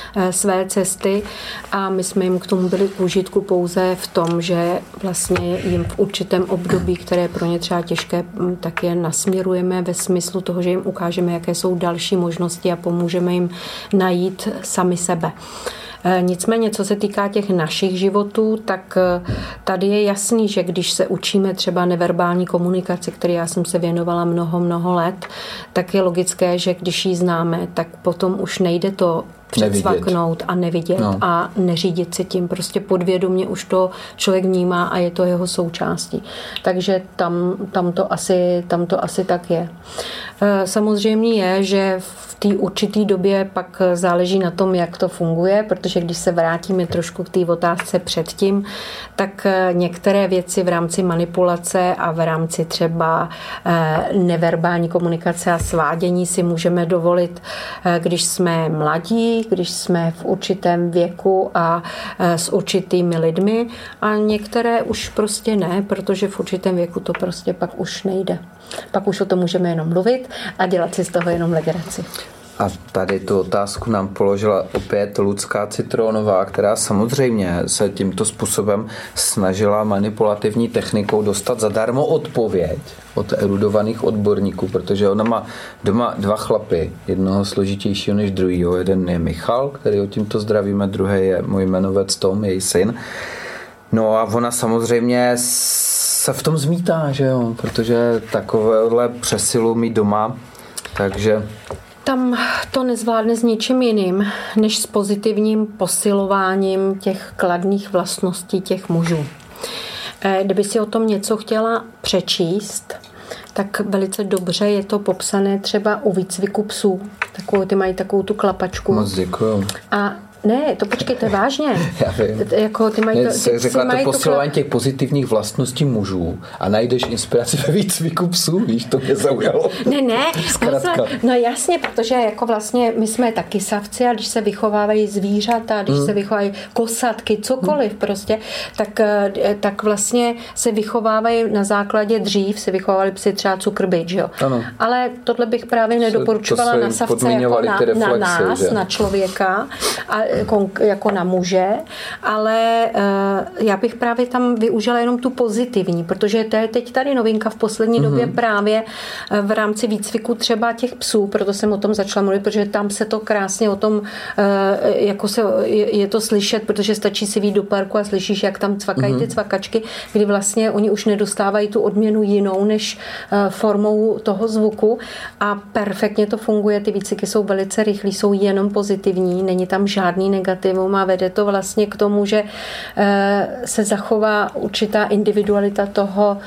své cesty a my jsme jim k tomu byli k užitku pouze v tom, že vlastně jim v určitém období, které je pro ně třeba těžké, tak je nasměrujeme ve smyslu toho, že jim ukážeme, jaké jsou další možnosti a pomůžeme jim najít sami sebe. Nicméně, co se týká těch našich životů, tak tady je jasný, že když se učíme třeba neverbální komunikaci, které já jsem se věnovala mnoho, mnoho let, tak je logické, že když ji známe, tak potom už nejde to předsvaknout a nevidět no. a neřídit se tím. Prostě podvědomě už to člověk vnímá a je to jeho součástí. Takže tam, tam, to, asi, tam to asi tak je. Samozřejmě je, že v té určité době pak záleží na tom, jak to funguje, protože když se vrátíme trošku k té otázce předtím, tak některé věci v rámci manipulace a v rámci třeba neverbální komunikace a svádění si můžeme dovolit, když jsme mladí, když jsme v určitém věku a s určitými lidmi a některé už prostě ne, protože v určitém věku to prostě pak už nejde. Pak už o tom můžeme jenom mluvit a dělat si z toho jenom legraci. A tady tu otázku nám položila opět Lucka Citronová, která samozřejmě se tímto způsobem snažila manipulativní technikou dostat zadarmo odpověď od erudovaných odborníků, protože ona má doma dva chlapy, jednoho složitějšího než druhýho. Jeden je Michal, který ho tímto zdravíme, druhý je můj jmenovec Tom, její syn. No a ona samozřejmě se v tom zmítá, že jo, protože takovéhle přesilu mít doma, takže... Tam to nezvládne s ničím jiným, než s pozitivním posilováním těch kladných vlastností těch mužů. Kdyby si o tom něco chtěla přečíst, tak velice dobře je to popsané třeba u výcviku psů. Takovou, ty mají takovou tu klapačku. Moc děkuju. A ne, to počkejte, vážně. Já vím. Jako ty mají to, ty, řekla mají to posilování kla... těch pozitivních vlastností mužů a najdeš inspiraci ve výcviku psů, víš, to mě zaujalo. Ne, ne, no, no jasně, protože jako vlastně my jsme taky savci a když se vychovávají zvířata, když hmm. se vychovávají kosatky, cokoliv hmm. prostě, tak, tak vlastně se vychovávají na základě dřív, se vychovávali psy třeba cukrbyt, že jo. Ano. Ale tohle bych právě nedoporučovala na savce jako na, reflexy, na nás, že? Na člověka a jako na muže, ale já bych právě tam využila jenom tu pozitivní, protože to je teď tady novinka v poslední mm-hmm. době právě v rámci výcviku třeba těch psů, proto jsem o tom začala mluvit, protože tam se to krásně o tom, jako se, je to slyšet, protože stačí si vyjít do parku a slyšíš, jak tam cvakají mm-hmm. ty cvakačky, kdy vlastně oni už nedostávají tu odměnu jinou, než formou toho zvuku a perfektně to funguje, ty výcviky jsou velice rychlí, jsou jenom pozitivní, není tam žádný negativum a vede to vlastně k tomu, že se zachová určitá individualita toho,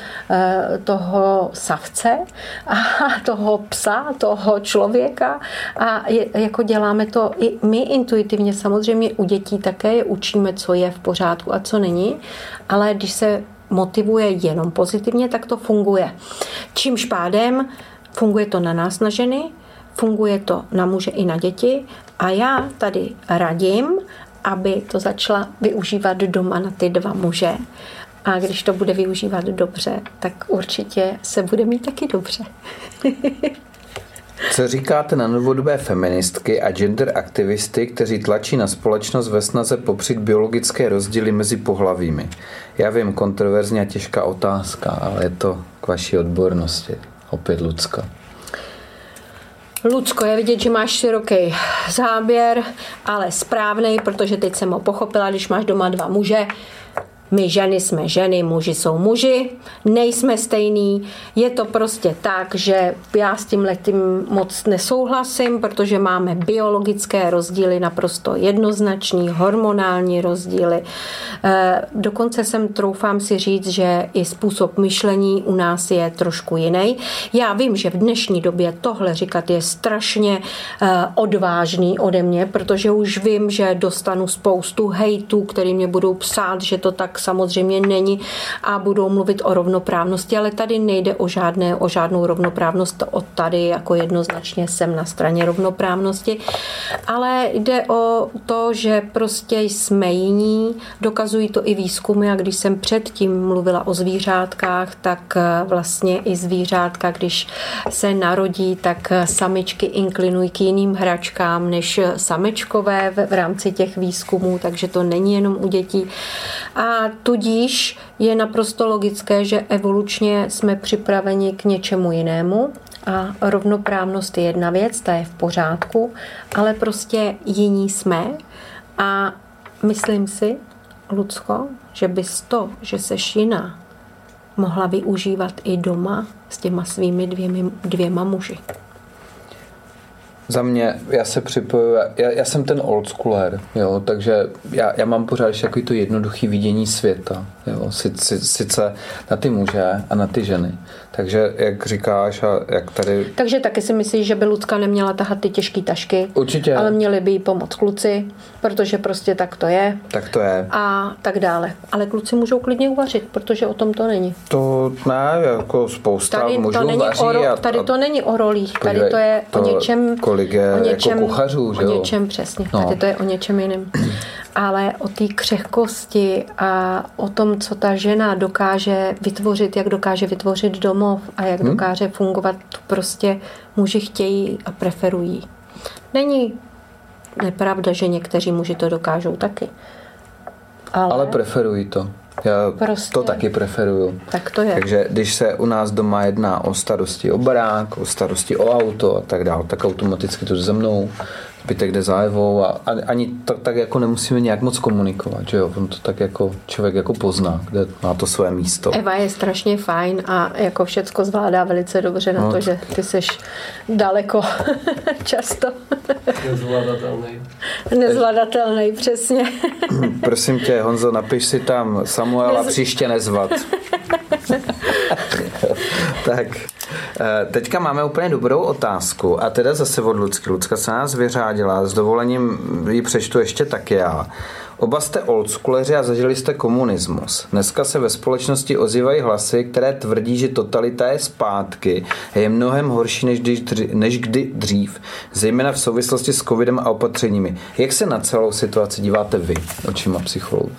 toho savce a toho psa, toho člověka a je, jako děláme to i my intuitivně, samozřejmě u dětí také je učíme, co je v pořádku a co není, ale když se motivuje jenom pozitivně, tak to funguje. Čímž pádem funguje to na nás, na ženy, funguje to na muže i na děti a já tady radím, aby to začala využívat doma na ty dva muže. A když to bude využívat dobře, tak určitě se bude mít taky dobře. Co říkáte na novodobé feministky a gender aktivisty, kteří tlačí na společnost ve snaze popřít biologické rozdíly mezi pohlavími? Já vím, kontroverzní a těžká otázka, ale je to k vaší odbornosti. Opět Lucka. Lucko, je vidět, že máš široký záběr, ale správnej, protože teď jsem ho pochopila, když máš doma dva muže. My ženy jsme ženy, muži jsou muži, nejsme stejný. Je to prostě tak, že já s tímhletím moc nesouhlasím, protože máme biologické rozdíly naprosto jednoznačný, hormonální rozdíly. Dokonce jsem, troufám si říct, že i způsob myšlení u nás je trošku jiný. Já vím, že v dnešní době tohle říkat je strašně odvážný ode mě, protože už vím, že dostanu spoustu hejtů, který mě budou psát, že to tak tak samozřejmě není a budou mluvit o rovnoprávnosti, ale tady nejde o, žádné, o žádnou rovnoprávnost, o tady jako jednoznačně jsem na straně rovnoprávnosti, ale jde o to, že prostě jsme jiní, dokazují to i výzkumy a když jsem předtím mluvila o zvířátkách, tak vlastně i zvířátka, když se narodí, tak samičky inklinují k jiným hračkám než samečkové v rámci těch výzkumů, takže to není jenom u dětí. A tudíž je naprosto logické, že evolučně jsme připraveni k něčemu jinému a rovnoprávnost je jedna věc, ta je v pořádku, ale prostě jiní jsme a myslím si, Lucko, že bys to, že seš jiná, mohla využívat i doma s těma svými dvěmi, dvěma muži. Za mě, já se připojuji, já, já jsem ten old schooler, jo, takže já, já mám pořád ještě takový to jednoduchý vidění světa, jo, sice, sice na ty muže a na ty ženy. Takže jak říkáš a jak tady... Takže taky si myslíš, že by Lucka neměla tahat ty těžké tašky, určitě, ale měli by jí pomoct kluci, protože prostě tak to je. Tak to je. A tak dále. Ale kluci můžou klidně uvařit, protože o tom to není. To ne, jako spousta tady mužů to není vaří. O ro- a, tady to není o rolích, tady to je to, o něčem... Kolik je o něčem, jako kuchařů, že o jo? něčem přesně, no. Tady to je o něčem jiném. Ale o té křehkosti a o tom, co ta žena dokáže vytvořit, jak dokáže vytvořit domov a jak hmm? dokáže fungovat, prostě muži chtějí a preferují. Není nepravda, že někteří muži to dokážou taky. Ale, Ale preferují to. Já prostě, to taky preferuju. Tak to je. Takže když se u nás doma jedná o starosti o barák, o starosti o auto a tak dále, tak automaticky to ze mnou, zbytek jde za Evou a ani to, tak jako nemusíme nějak moc komunikovat, že jo? On to tak jako člověk jako pozná, kde má to své místo. Eva je strašně fajn a jako všecko zvládá velice dobře na no, to, že ty seš daleko často. Nezvladatelný. Nezvladatelný, přesně. Prosím tě, Honzo, napiš si tam Samuela Nez... příště nezvat. Tak, teďka máme úplně dobrou otázku a teda zase od Lucky. Lucka se nás vyřádila, s dovolením ji přečtu ještě tak já. Oba jste oldschooleři a zažili jste komunismus. Dneska se ve společnosti ozývají hlasy, které tvrdí, že totalita je zpátky a je mnohem horší než, dřív, než kdy dřív, zejména v souvislosti s covidem a opatřeními. Jak se na celou situaci díváte vy, očima psychologů?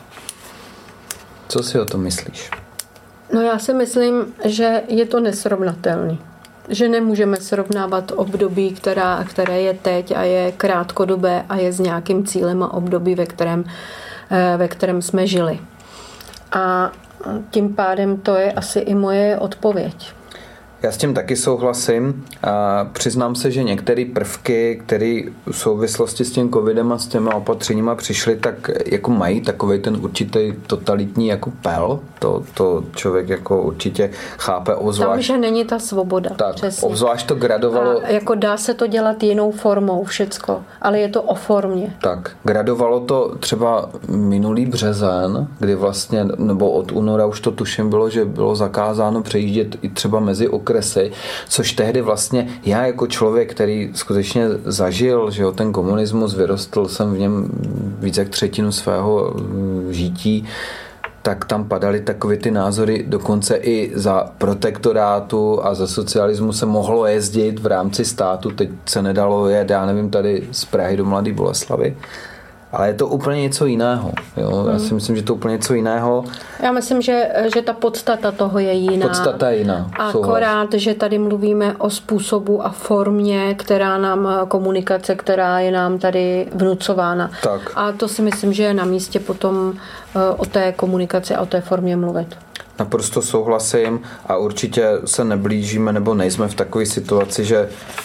Co si o tom myslíš? No já si myslím, že je to nesrovnatelný. Že nemůžeme srovnávat období, která, které je teď a je krátkodobé a je s nějakým cílem a období, ve kterém, ve kterém jsme žili. A tím pádem to je asi i moje odpověď. Já s tím taky souhlasím a přiznám se, že některé prvky, které v souvislosti s tím covidem a s těma opatřeníma přišly, tak jako mají takovej ten určitý totalitní jako pel. To, to člověk jako určitě chápe, obzvlášť. Tam, že není ta svoboda. Tak, přesně. obzvlášť to gradovalo. A jako dá se to dělat jinou formou všecko, ale je to o formě. Tak, gradovalo to třeba minulý březen, kdy vlastně, nebo od února už to tuším bylo, že bylo zakázáno přejíždět i třeba mezi okresy, což tehdy vlastně já jako člověk, který skutečně zažil, že jo, ten komunismus, vyrostl jsem v něm víc jak třetinu svého žití, tak tam padaly takové ty názory, dokonce i za protektorátu a za socialismu se mohlo jezdit v rámci státu, teď se nedalo jet, já nevím, tady z Prahy do Mladé Boleslavi. Ale je to úplně něco jiného. Jo? Já si myslím, že to je úplně něco jiného. Já myslím, že, že ta podstata toho je jiná. Podstata je jiná. Akorát, že tady mluvíme o způsobu a formě, která nám, komunikace, která je nám tady vnucována. Tak. A to si myslím, že je na místě potom o té komunikaci a o té formě mluvit. Naprosto souhlasím a určitě se neblížíme nebo nejsme v takové situaci, že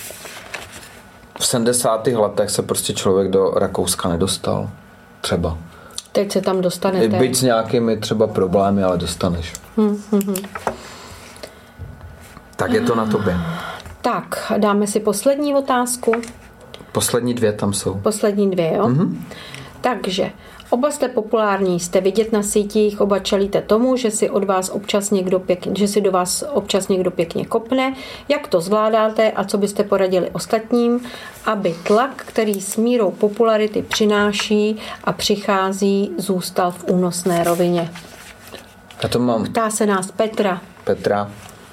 v sedmdesátých letech se prostě člověk do Rakouska nedostal. Třeba. Teď se tam dostanete. Byť s nějakými třeba problémy, ale dostaneš. Hmm, hmm, hmm. Tak je to na tobě. Tak, dáme si poslední otázku. Poslední dvě tam jsou. Poslední dvě, jo? Mm-hmm. Takže oba jste populární, jste vidět na sítích, oba čelíte tomu, že si od vás občas někdo pěkně, že si do vás občas někdo pěkně kopne. Jak to zvládáte a co byste poradili ostatním, aby tlak, který s mírou popularity přináší a přichází, zůstal v únosné rovině? Já to mám... Ptá se nás Petra. Petra.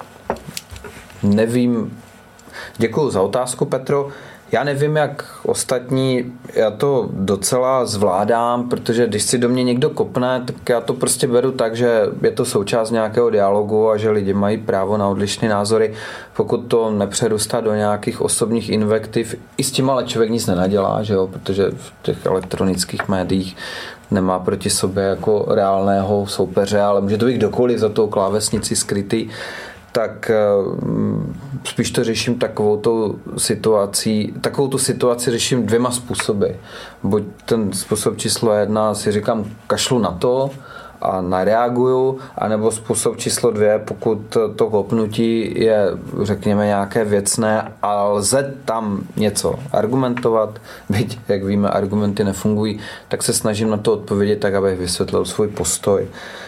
Nevím. Děkuju za otázku, Petro. Já nevím, jak ostatní, já to docela zvládám, protože když si do mě někdo kopne, tak já to prostě beru tak, že je to součást nějakého dialogu a že lidi mají právo na odlišné názory. Pokud to nepřerůstá do nějakých osobních invektiv, i s tím ale člověk nic nenadělá, že jo? Protože v těch elektronických médiích nemá proti sobě jako reálného soupeře, ale může to být kdokoliv za tou klávesnicí skrytý, tak spíš to řeším takovou tu situací, takovou tu situaci řeším dvěma způsoby. Buď ten způsob číslo jedna si říkám kašlu na to a nareaguju, anebo způsob číslo dvě, pokud to kopnutí je, řekněme, nějaké věcné a lze tam něco argumentovat, byť, jak víme, argumenty nefungují, tak se snažím na to odpovědět tak, abych vysvětlil svůj postoj.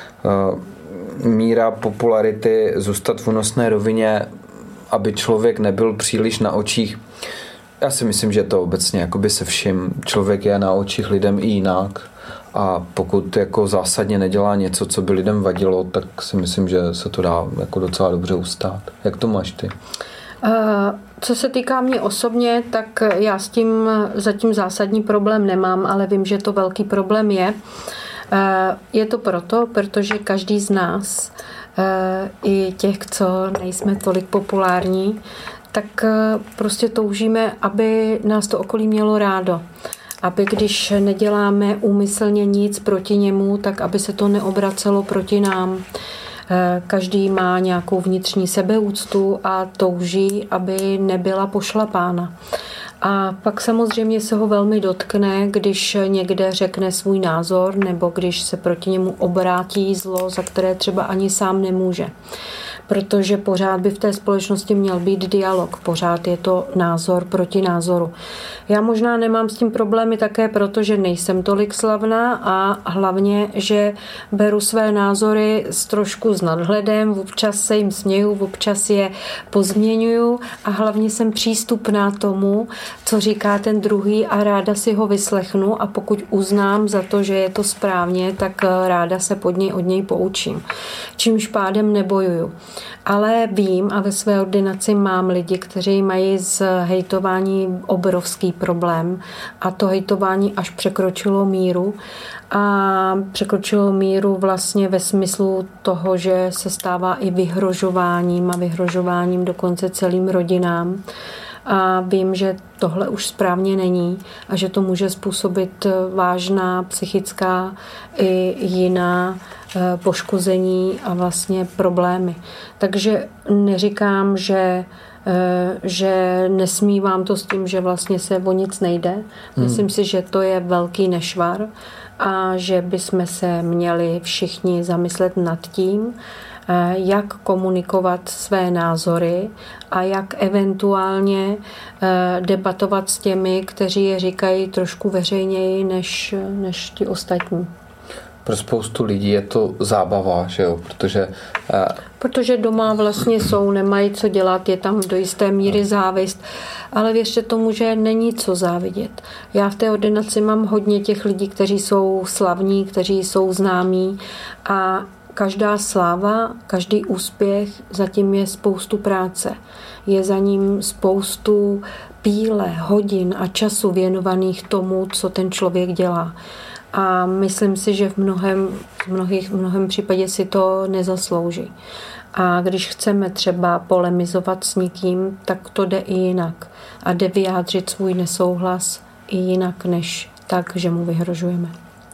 Míra popularity zůstat v únosné rovině, aby člověk nebyl příliš na očích. Já si myslím, že to obecně jakoby se vším. Člověk je na očích lidem i jinak a pokud jako zásadně nedělá něco, co by lidem vadilo, tak si myslím, že se to dá jako docela dobře ustát. Jak to máš ty? Co se týká mě osobně, tak já s tím zatím zásadní problém nemám, ale vím, že to velký problém je. Je to proto, protože každý z nás, i těch, co nejsme tolik populární, tak prostě toužíme, aby nás to okolí mělo rádo. Aby když neděláme úmyslně nic proti němu, tak aby se to neobracelo proti nám. Každý má nějakou vnitřní sebeúctu a touží, aby nebyla pošlapána. A pak samozřejmě se ho velmi dotkne, když někde řekne svůj názor nebo když se proti němu obrátí zlo, za které třeba ani sám nemůže. Protože pořád by v té společnosti měl být dialog, pořád je to názor proti názoru. Já možná nemám s tím problémy také, protože nejsem tolik slavná a hlavně, že beru své názory s trošku s nadhledem, občas se jim směju, občas je pozměňuju a hlavně jsem přístupná tomu, co říká ten druhý a ráda si ho vyslechnu a pokud uznám za to, že je to správně, tak ráda se pod něj od něj poučím. Čímž pádem nebojuju. Ale vím a ve své ordinaci mám lidi, kteří mají z hejtování obrovský problém a to hejtování až překročilo míru a překročilo míru vlastně ve smyslu toho, že se stává i vyhrožováním a vyhrožováním dokonce celým rodinám. A vím, že tohle už správně není a že to může způsobit vážná psychická i jiná poškození a vlastně problémy. Takže neříkám, že, že nesmívám to s tím, že vlastně se o nic nejde. Myslím hmm. si, že to je velký nešvar a že bychom se měli všichni zamyslet nad tím, jak komunikovat své názory a jak eventuálně debatovat s těmi, kteří je říkají trošku veřejněji než, než ti ostatní. Pro spoustu lidí je to zábava, že jo, protože... Protože doma vlastně jsou, nemají co dělat, je tam do jisté míry závist, ale věřte tomu, že není co závidět. Já v té ordinaci mám hodně těch lidí, kteří jsou slavní, kteří jsou známí a každá sláva, každý úspěch, zatím je spoustu práce. Je za ním spoustu píle, hodin a času věnovaných tomu, co ten člověk dělá. A myslím si, že v mnohem, v mnohých, v mnohem případě si to nezaslouží. A když chceme třeba polemizovat s někým, tak to jde i jinak. A jde vyjádřit svůj nesouhlas i jinak, než tak, že mu vyhrožujeme.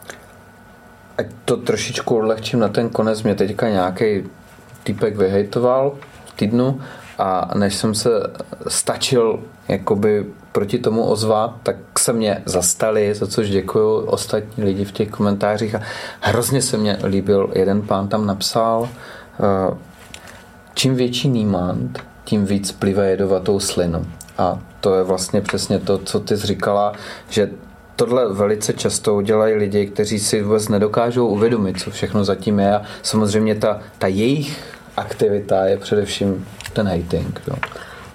Ať to trošičku odlehčím na ten konec, mě teďka nějaký týpek vyhejtoval v týdnu a než jsem se stačil jakoby proti tomu ozvat, tak se mě zastali, za což děkuju ostatní lidi v těch komentářích a hrozně se mě líbil, jeden pán tam napsal, čím větší nímant, tím víc plive jedovatou slinu. A to je vlastně přesně to, co ty jsi říkala, že tohle velice často udělají lidi, kteří si vůbec nedokážou uvědomit, co všechno zatím je a samozřejmě ta, ta jejich aktivita je především ten hating. Jo.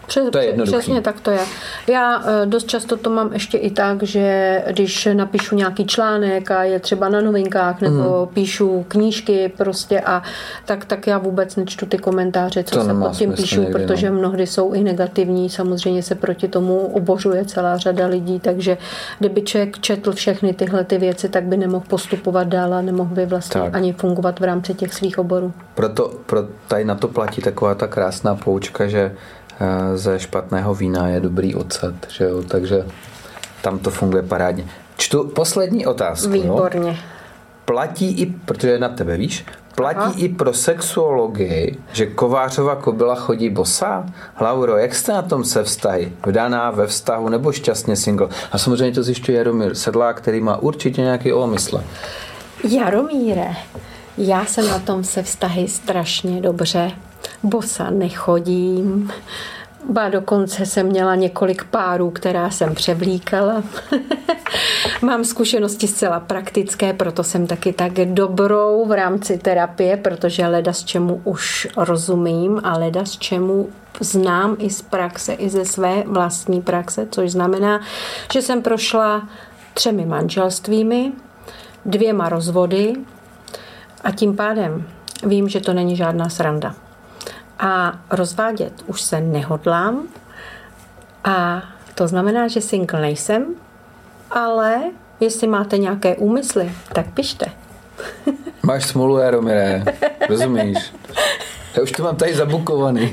Přes, to je jednoduchý. Přesně tak to je. Já dost často to mám ještě i tak, že když napíšu nějaký článek a je třeba na Novinkách nebo mm. píšu knížky prostě a tak, tak já vůbec nečtu ty komentáře, co to se pod tím píšu, někdy, protože no. mnohdy jsou i negativní. Samozřejmě se proti tomu obožuje celá řada lidí, takže kdyby člověk četl všechny tyhle ty věci, tak by nemohl postupovat dál a nemohl by vlastně tak. ani fungovat v rámci těch svých oborů. Proto pro tady na to platí taková ta krásná poučka, že ze špatného vína je dobrý ocet, že jo? Takže tam to funguje parádně. Čtu poslední otázku. Výborně. Jo? Platí i, protože je na tebe, víš, platí Aha. i pro sexuologii, že Kovářova kobyla chodí bosá? Lauro, jak jste na tom se vztahy? Vdaná, ve vztahu nebo šťastně single? A samozřejmě to zjišťuje Jaromír Sedlák, který má určitě nějaký omysl. Jaromíre, já jsem na tom se vztahy strašně dobře. Bosa nechodím. Ba dokonce jsem měla několik párů, která jsem převlíkala. Mám zkušenosti zcela praktické, proto jsem taky tak dobrou v rámci terapie, protože leda z čemu už rozumím a leda z čemu znám i z praxe, i ze své vlastní praxe, což znamená, že jsem prošla třemi manželstvími, dvěma rozvody a tím pádem vím, že to není žádná sranda. A rozvádět už se nehodlám a to znamená, že single nejsem, ale jestli máte nějaké úmysly, tak pište. Máš smůlu, Jaromíre, rozumíš? Já už to mám tady zabukovaný.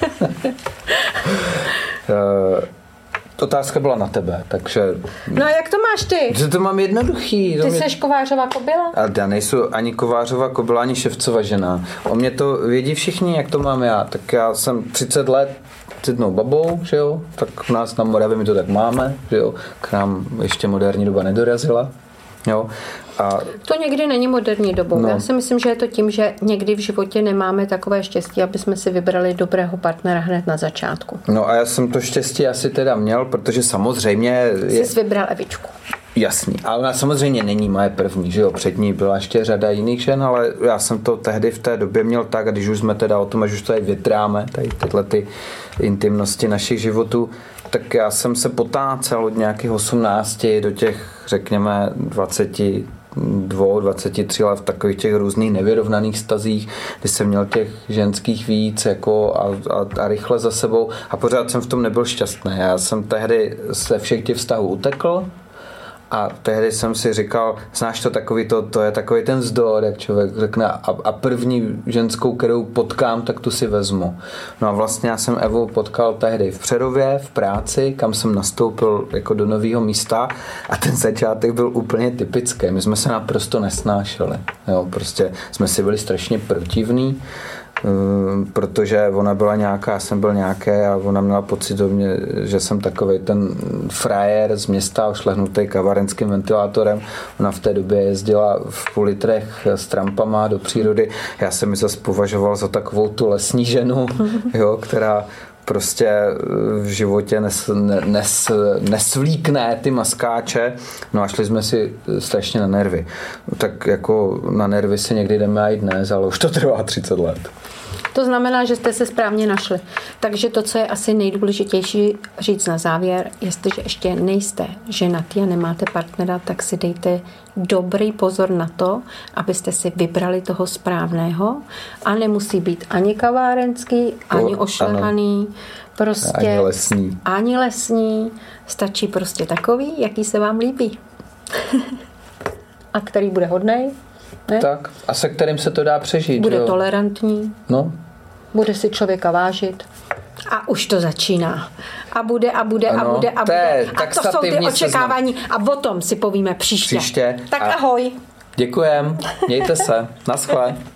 Otázka byla na tebe, takže... No a jak to máš ty? Že to mám jednoduchý. Ty mě... seš Kovářova kobyla? A já nejsou ani Kovářova kobyla, ani Ševcova žena. O mě to vědí všichni, jak to mám já. Tak já jsem třicet let s jednou babou, že jo? Tak u nás na Moravě my to tak máme, že jo? K nám ještě moderní doba nedorazila. Jo? A... To někdy není moderní dobou. No. Já si myslím, že je to tím, že někdy v životě nemáme takové štěstí, aby jsme si vybrali dobrého partnera hned na začátku. No a já jsem to štěstí asi teda měl, protože samozřejmě... Je... Jsi vybral Evičku. Jasný, ale ona samozřejmě není moje první, že jo, před ní byla ještě řada jiných žen, ale já jsem to tehdy v té době měl tak, a když už jsme teda o tom, až už tady větráme, tady tyhle ty intimnosti našich životů, tak já jsem se potácel od nějakých osmnácti do těch, řekněme, dvaceti dvou, dvaceti tří let v takových těch různých nevyrovnaných stazích, kdy jsem měl těch ženských víc jako a, a, a rychle za sebou a pořád jsem v tom nebyl šťastný. Já jsem tehdy ze všech těch vztahů utekl a tehdy jsem si říkal, znáš to takový, to, to je takový ten vzdor, jak člověk řekne a, a první ženskou, kterou potkám, tak tu si vezmu. No a vlastně já jsem Evu potkal tehdy v Přerově, v práci, kam jsem nastoupil jako do nového místa a ten začátek byl úplně typický. My jsme se naprosto nesnášeli. Jo, prostě jsme si byli strašně protivní, protože ona byla nějaká, já jsem byl nějaký a ona měla pocit do mě, že jsem takovej ten frajer z města ošlehnutý kavarenským ventilátorem. Ona v té době jezdila v půl litrech s trampama do přírody. Já jsem ji zase považoval za takovou tu lesní ženu, jo, která prostě v životě nes, nes, nesvlíkne ty maskáče. No a šli jsme si strašně na nervy. Tak jako na nervy si někdy jdeme i dnes, ale už to trvá třicet let. To znamená, že jste se správně našli. Takže to, co je asi nejdůležitější říct na závěr, jestliže ještě nejste ženatý a nemáte partnera, tak si dejte dobrý pozor na to, abyste si vybrali toho správného a nemusí být ani kavárenský, ani ošlehaný, prostě ani lesní. ani lesní. Stačí prostě takový, jaký se vám líbí. A který bude hodnej. Ne? Tak, a se kterým se to dá přežít. Bude jo? tolerantní. No. Bude si člověka vážit. A už to začíná. A bude, a bude, ano, a bude, a té, bude. A to jsou ty očekávání. Seznam. A o tom si povíme příště. Příště. Tak a ahoj. Děkujem. Mějte se. Naschle.